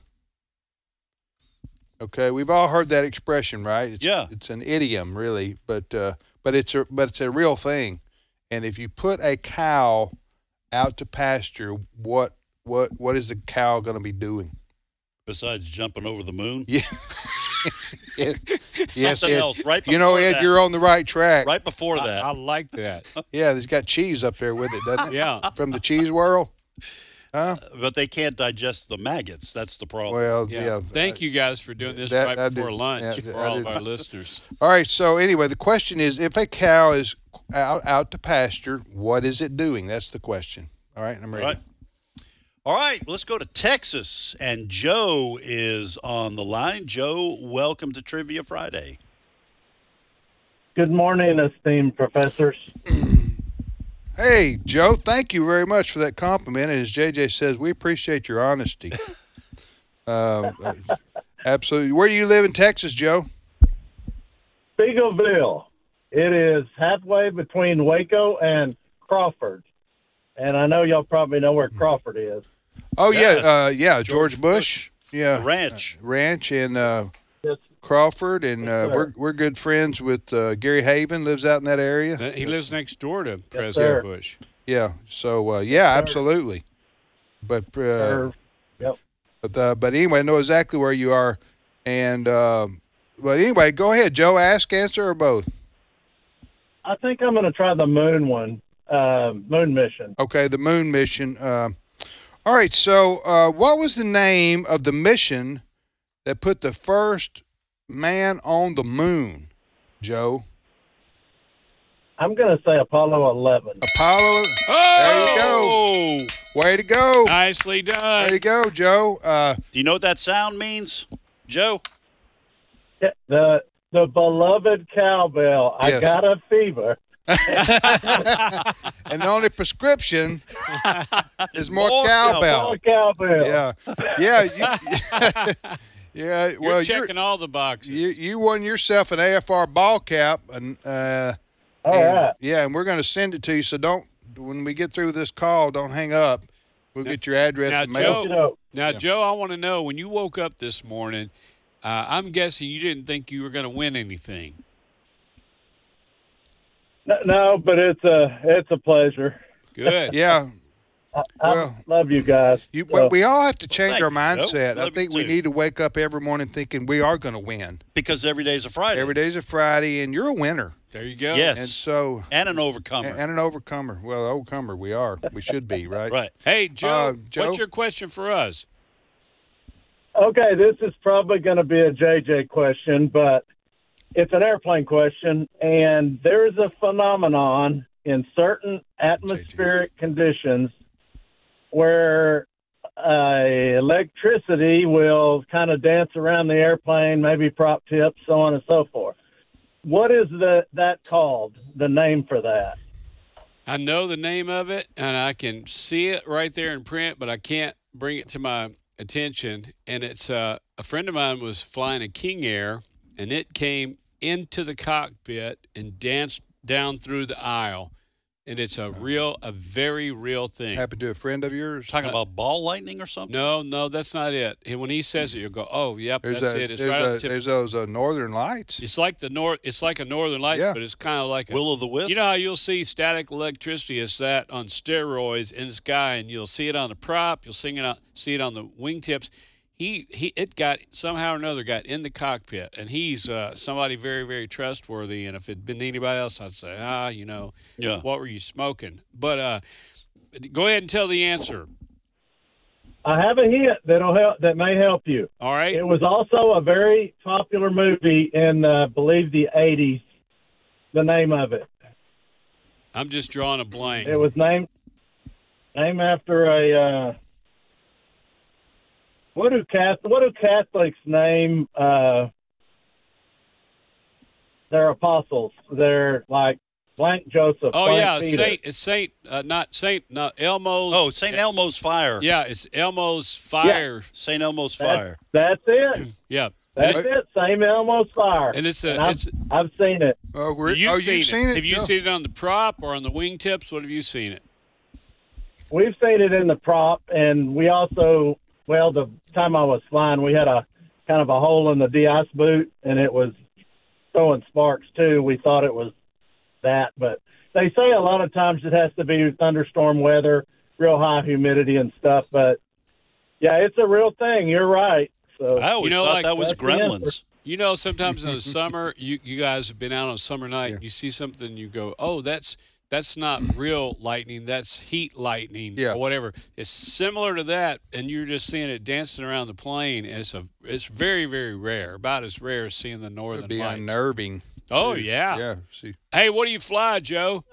D: Okay, we've all heard that expression, right? It's,
C: yeah,
D: it's an idiom, really, but uh, but it's a but it's a real thing. And if you put a cow out to pasture, what what what is the cow going to be doing?
C: Besides jumping over the moon,
D: yeah, yes,
C: something
D: Ed,
C: else. Right,
D: you know, Ed,
C: that.
D: you're on the right track.
C: Right before
E: I,
C: that,
E: I like that.
D: Yeah, he's got cheese up there with it, doesn't it?
E: Yeah,
D: from the cheese world. Huh?
C: Uh, but they can't digest the maggots. That's the problem.
D: Well, yeah.
E: yeah. Thank you guys for doing this
D: that,
E: right
D: I
E: before
D: did,
E: lunch
D: yeah,
E: for
D: I
E: all
D: did.
E: of our listeners.
D: All right. So anyway, the question is, if a cow is out, out to pasture, what is it doing? That's the question. All right, I'm ready.
C: All right. All right, let's go to Texas, and Joe is on the line. Joe, welcome to Trivia Friday.
M: Good morning, esteemed professors.
D: Hey, Joe, thank you very much for that compliment. And as J J says, we appreciate your honesty. uh, absolutely. Where do you live in Texas, Joe?
M: Beagleville. It is halfway between Waco and Crawford. And I know y'all probably know where Crawford is.
D: Oh, yeah. Uh, yeah, George, George Bush. Bush. Yeah.
C: The ranch.
D: Uh, ranch in uh,
M: yes.
D: Crawford. And uh,
M: yes,
D: we're we're good friends with uh, Gary Haven, lives out in that area.
E: He lives next door to
M: yes,
E: President
M: sir.
E: Bush.
D: Yeah. So, uh, yeah, yes, absolutely. But, uh,
M: yep.
D: but, uh, but anyway, I know exactly where you are. And, uh, but anyway, go ahead, Joe. Ask, answer, or both?
M: I think I'm going to try the moon one. Uh, moon mission.
D: Okay, the moon mission. Uh, all right, so uh, what was the name of the mission that put the first man on the moon, Joe?
M: I'm going to say Apollo eleven.
D: Apollo.
E: Oh!
D: There you go. Way to go.
E: Nicely done.
D: There you go, Joe. Uh,
C: Do you know what that sound means, Joe?
M: Yeah, the the beloved cowbell. I
D: Yes.
M: got a fever.
D: and the only prescription is more,
C: More
D: cowbell.
M: More cowbell.
D: Yeah, yeah, you, yeah.
E: You're
D: Well,
E: checking all the boxes.
D: You you won yourself an A F R ball cap, and uh,
M: All
D: and,
M: right.
D: yeah, and we're going to send it to you. So don't when we get through this call, don't hang up. We'll get your address
E: Now,
D: and mail.
E: Joe, now,
D: Yeah.
E: Joe, I want to know, when you woke up this morning, uh, I'm guessing you didn't think you were going to win anything.
M: No, no, but it's a it's a pleasure.
E: Good.
D: Yeah.
M: I, I
D: Well,
M: love you guys.
D: You,
M: So-
D: we all have to change
C: Thank
D: our
C: you, Joe.
D: mindset. I
C: Love you
D: think we
C: too.
D: need to wake up every morning thinking we are going to win.
C: Because every day's a Friday.
D: Every day's a Friday, and you're a winner.
E: There you go.
C: Yes.
D: And so,
C: and an overcomer.
D: and, and an overcomer. Well, overcomer, we are. We should be, right?
C: Right.
E: Hey, Joe,
D: Uh, Joe?
E: what's your question for us?
M: Okay, this is probably going to be a J J question, but it's an airplane question, and there's a phenomenon in certain atmospheric conditions where uh, electricity will kind of dance around the airplane, maybe prop tips, so on and so forth. What is the that called, the name for that?
E: I know the name of it, and I can see it right there in print, but I can't bring it to my attention. And it's uh, a friend of mine was flying a King Air, and it came into the cockpit and danced down through the aisle. And it's a real, a very real thing.
D: Happened to a friend of yours?
C: Talking about ball lightning or something?
E: No, no, that's not it. And when he says it, you'll go, "Oh, yep,
D: There's,
E: that's
D: a,
E: it." It's
D: there's,
E: right
D: a,
E: on the tip.
D: there's those uh, northern lights.
E: It's like the north. It's like a Northern Lights,
D: Yeah.
E: but it's kind of like a
C: Will o' the Wisp?
E: You know how you'll see static electricity is that on steroids in the sky, and you'll see it on the prop. You'll see it on, see it on the wingtips. He he, it got somehow or another got in the cockpit, and he's uh, somebody very very trustworthy. And if it'd been anybody else, I'd say, ah, you know,
C: Yeah.
E: what were you smoking? But uh, go ahead and tell the answer.
M: I have a hint that'll help. That may help you.
E: All right.
M: It was also a very popular movie in, uh, I believe, the eighties. The name of it.
E: I'm just drawing a blank.
M: It was named named after a. Uh, what do Catholic, What do Catholics name uh, they're apostles. They're like blank Joseph.
E: Oh
M: blank
E: yeah,
M: Peter.
E: Saint. It's Saint. Uh, not Saint. Not Elmo's.
C: Oh, Saint Elmo's Fire.
E: Yeah, it's Elmo's Fire.
C: Yeah. Saint Elmo's
M: That's-
C: Fire.
M: That's it.
E: Yeah.
M: That's
E: And
M: it. Same Elmo's Fire.
E: And it's a.
M: I've,
E: it's,
M: I've seen it.
D: Oh, we're,
E: you've
D: oh
E: seen,
D: you've
E: it.
D: seen it?
E: Have you
D: No.
E: seen it on the prop or on the wingtips? What have you seen it?
M: We've seen it in the prop, and we also, well, the time I was flying, we had a kind of a hole in the de-ice boot, and it was throwing sparks too. We thought it was that, but they say a lot of times it has to be thunderstorm weather, real high humidity and stuff. But yeah, it's a real thing. You're right. So
C: I always
E: You know,
C: thought
E: like-
C: that was
M: That's the answer.
C: Gremlins.
E: You know, sometimes in the summer, you, you guys have been out on a summer night, you see something, you go, oh, that's that's not real lightning, that's heat lightning
D: Yeah.
E: or whatever. It's similar to that, and you're just seeing it dancing around the plane, and it's a it's very, very rare, about as rare as seeing the northern
D: It'd be
E: lights.
D: unnerving.
E: Oh,
D: too.
E: yeah.
D: Yeah. See.
E: Hey, what do you fly, Joe?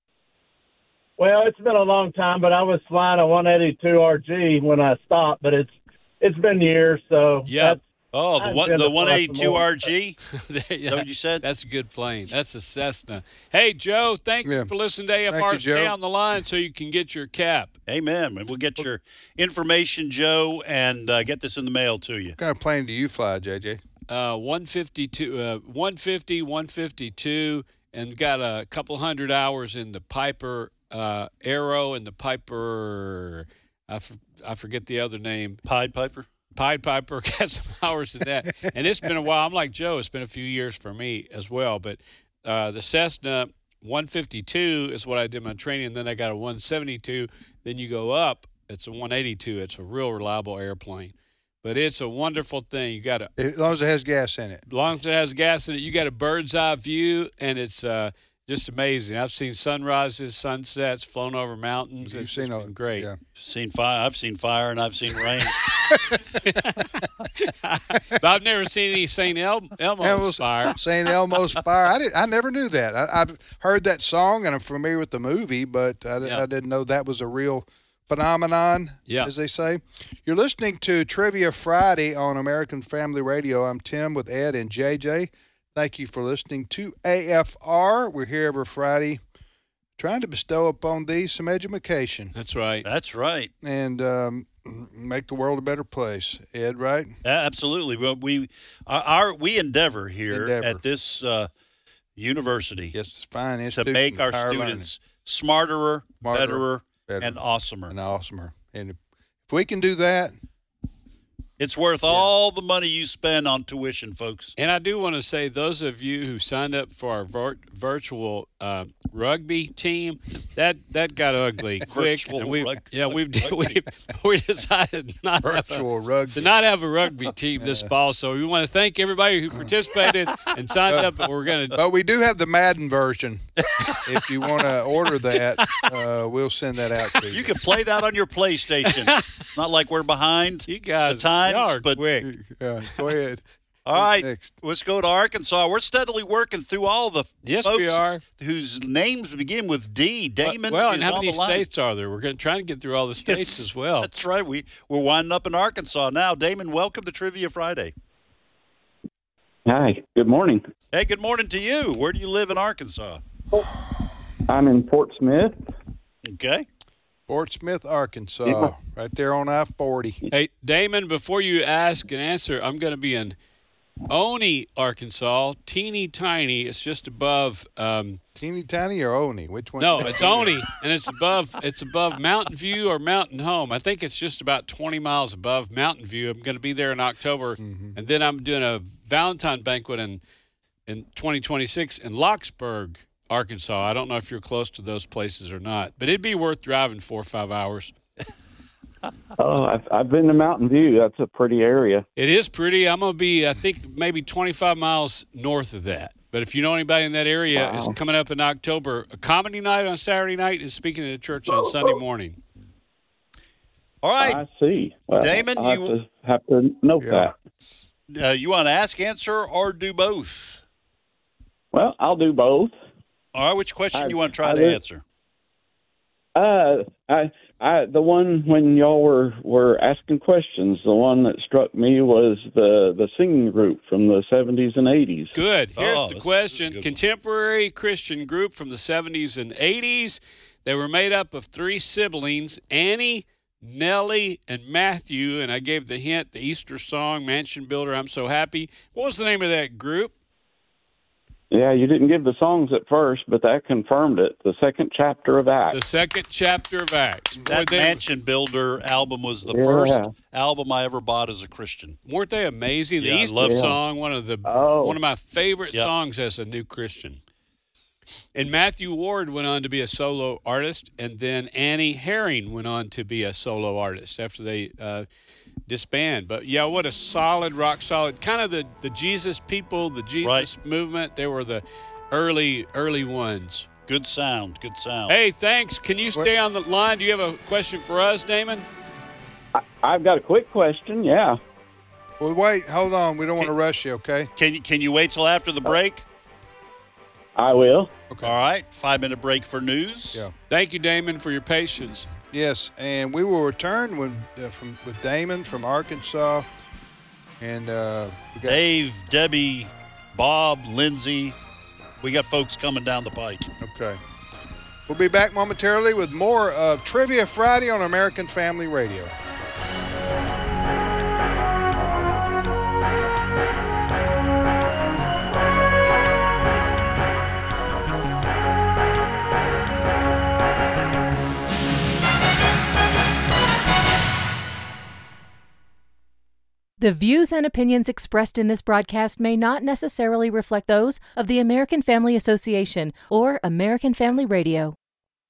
M: Well, it's been a long time, but I was flying a one eighty-two R G when I stopped, but it's it's been years, so
E: Yeah.
M: that's,
C: Oh, the
M: I've
C: one
M: been
C: the
M: to fly
C: one
M: some
C: eighty-two
M: more.
C: R G.
E: Yeah,
C: Is that what you said?
E: That's a good plane. That's a Cessna. Hey, Joe, thank
D: Yeah.
E: you for listening to A F
D: Thank
E: R.
D: you,
E: Stay
D: Joe.
E: on the line so you can get your cap.
C: Amen. And we'll get your information, Joe, and uh, get this in the mail to you.
D: What kind of plane do you fly, J J?
E: Uh, one fifty-two, uh, one fifty, one fifty-two, and got a couple hundred hours in the Piper uh, Arrow and the Piper, I, f- I forget the other name.
C: Pied Piper.
E: Pied Piper, got some hours in that. And it's been a while. I'm like Joe, it's been a few years for me as well. But uh, the Cessna one fifty-two is what I did my training. And then I got a one seventy-two. Then you go up, it's a one eighty-two. It's a real reliable airplane. But it's a wonderful thing. You got a,
D: As long as it has gas in it.
E: as long as it has gas in it, you got a bird's eye view, and it's uh, just amazing. I've seen sunrises, sunsets, flown over mountains.
D: You've
E: It's
D: seen
E: just
D: a-
E: been great.
D: yeah.
C: Seen fire. I've seen fire and I've seen rain.
E: But I've never seen any Saint El- Elmo's
D: Elmo's-
E: fire.
D: Saint Elmo's Fire. I did. I never knew that. I, I've heard that song and I'm familiar with the movie, but I, di-
E: Yeah.
D: I didn't know that was a real phenomenon,
E: Yeah.
D: as they say. You're listening to Trivia Friday on American Family Radio. I'm Tim with Ed and J J. Thank you for listening to A F R. We're here every Friday trying to bestow upon thee some education
E: That's right.
C: That's right.
D: and um, make the world a better place. Ed, right?
C: A- Absolutely. Well, we our, our we endeavor here
D: Endeavor.
C: at this uh, university
D: Yes, it's fine.
C: to
D: institution
C: make
D: of
C: our
D: higher learning.
C: students smarterer,
D: Smarter,
C: betterer,
D: better,
C: and awesomer.
D: and awesomer. And if, if we can do that,
C: It's worth all the money you spend on tuition, folks.
E: And I do want to say, those of you who signed up for our vir- virtual uh, rugby team, that that got ugly quick.
C: Virtual
E: and we,
C: rug-
E: yeah, we've we we decided not have a,
D: virtual rugby.
E: to not have a rugby team this fall. So we want to thank everybody who participated and signed up. But we're going to.
D: But we do have the Madden version. If you want to order that, uh, we'll send that out to you.
C: You can play that on your PlayStation. Not like we're behind
E: You guys,
C: the times,
E: y'all are
C: but
E: quick.
D: Yeah, go ahead.
C: all right.
D: Next.
C: Let's go to Arkansas. We're steadily working through all the
E: Yes,
C: folks
E: we are.
C: whose names begin with D. Damon
E: Well,
C: is
E: and how
C: on
E: many
C: the line.
E: states are there? We're going to try and get through all the states as well.
C: That's right. We we're winding up in Arkansas now. Damon, welcome to Trivia Friday.
N: Hi, good morning.
C: Hey, good morning to you. Where do you live in Arkansas?
N: I'm in Fort Smith.
C: Okay.
D: Fort Smith, Arkansas,
N: Yeah.
D: right there on I forty.
E: Hey, Damon, before you ask and answer, I'm going to be in Oney, Arkansas. Teeny tiny. It's just above. Um,
D: Teeny tiny or Oni? Which one?
E: no, it's Oney, and it's above. It's above Mountain View or Mountain Home. I think it's just about twenty miles above Mountain View. I'm going to be there in October,
D: Mm-hmm.
E: and then I'm doing a Valentine banquet in in twenty twenty-six in Locksburg, Arkansas. I don't know if you're close to those places or not, but it'd be worth driving four or five hours.
N: Oh, I've, I've been to Mountain View. That's a pretty area.
E: It is pretty. I'm going to be, I think, maybe twenty-five miles north of that. But if you know anybody in that area,
N: Wow.
E: it's coming up in October. A comedy night on Saturday night and speaking at a church on Sunday morning.
C: All right.
N: I see. Well,
C: Damon,
N: I have,
C: you-
N: to, have to note
D: Yeah.
N: that.
C: Uh, you want to ask, answer, or do both?
N: Well, I'll do both.
C: All right. Which question
N: I-
C: you want to try
N: I
C: to
N: live-
C: answer?
N: Uh, I I, the one when y'all were, were asking questions, the one that struck me was the, the singing group from the seventies and eighties.
E: Good. Here's
C: Oh,
E: the
C: that's
E: question.
C: a good one.
E: Contemporary Christian group from the seventies and eighties. They were made up of three siblings, Annie, Nellie, and Matthew. And I gave the hint, the Easter song, Mansion Builder, I'm So Happy. What was the name of that group?
N: Yeah, you didn't give the songs at first, but that confirmed it. The second chapter of Acts.
E: The second chapter of Acts.
C: That
E: Boy, they-
C: Mansion Builder album was the
N: Yeah.
C: first album I ever bought as a Christian.
E: Weren't they amazing? The
C: Yeah, I
E: Easter
C: love-
E: song, one of the
N: Oh.
E: one of my favorite
C: Yep.
E: songs as a new Christian. And Matthew Ward went on to be a solo artist, and then Annie Herring went on to be a solo artist after they uh, disbanded. But yeah, what a solid, rock solid, kind of the, the Jesus people, the Jesus
C: Right.
E: movement. They were the early early ones.
C: Good sound, good sound.
E: Hey, thanks. Can you stay on the line? Do you have a question for us, Damon?
N: I, I've got a quick question, yeah.
D: Well, wait, hold on. We don't want to rush you, okay?
C: Can you can you wait till after the break?
N: I will.
D: Okay.
C: All right, five minute break for news.
D: Yeah.
E: Thank you, Damon, for your patience.
D: Yes, and we will return when uh, from with Damon from Arkansas, and uh, we got
C: Dave, Debbie, Bob, Lindsay. We got folks coming down the pike.
D: Okay. We'll be back momentarily with more of Trivia Friday on American Family Radio.
O: The views and opinions expressed in this broadcast may not necessarily reflect those of the American Family Association or American Family Radio.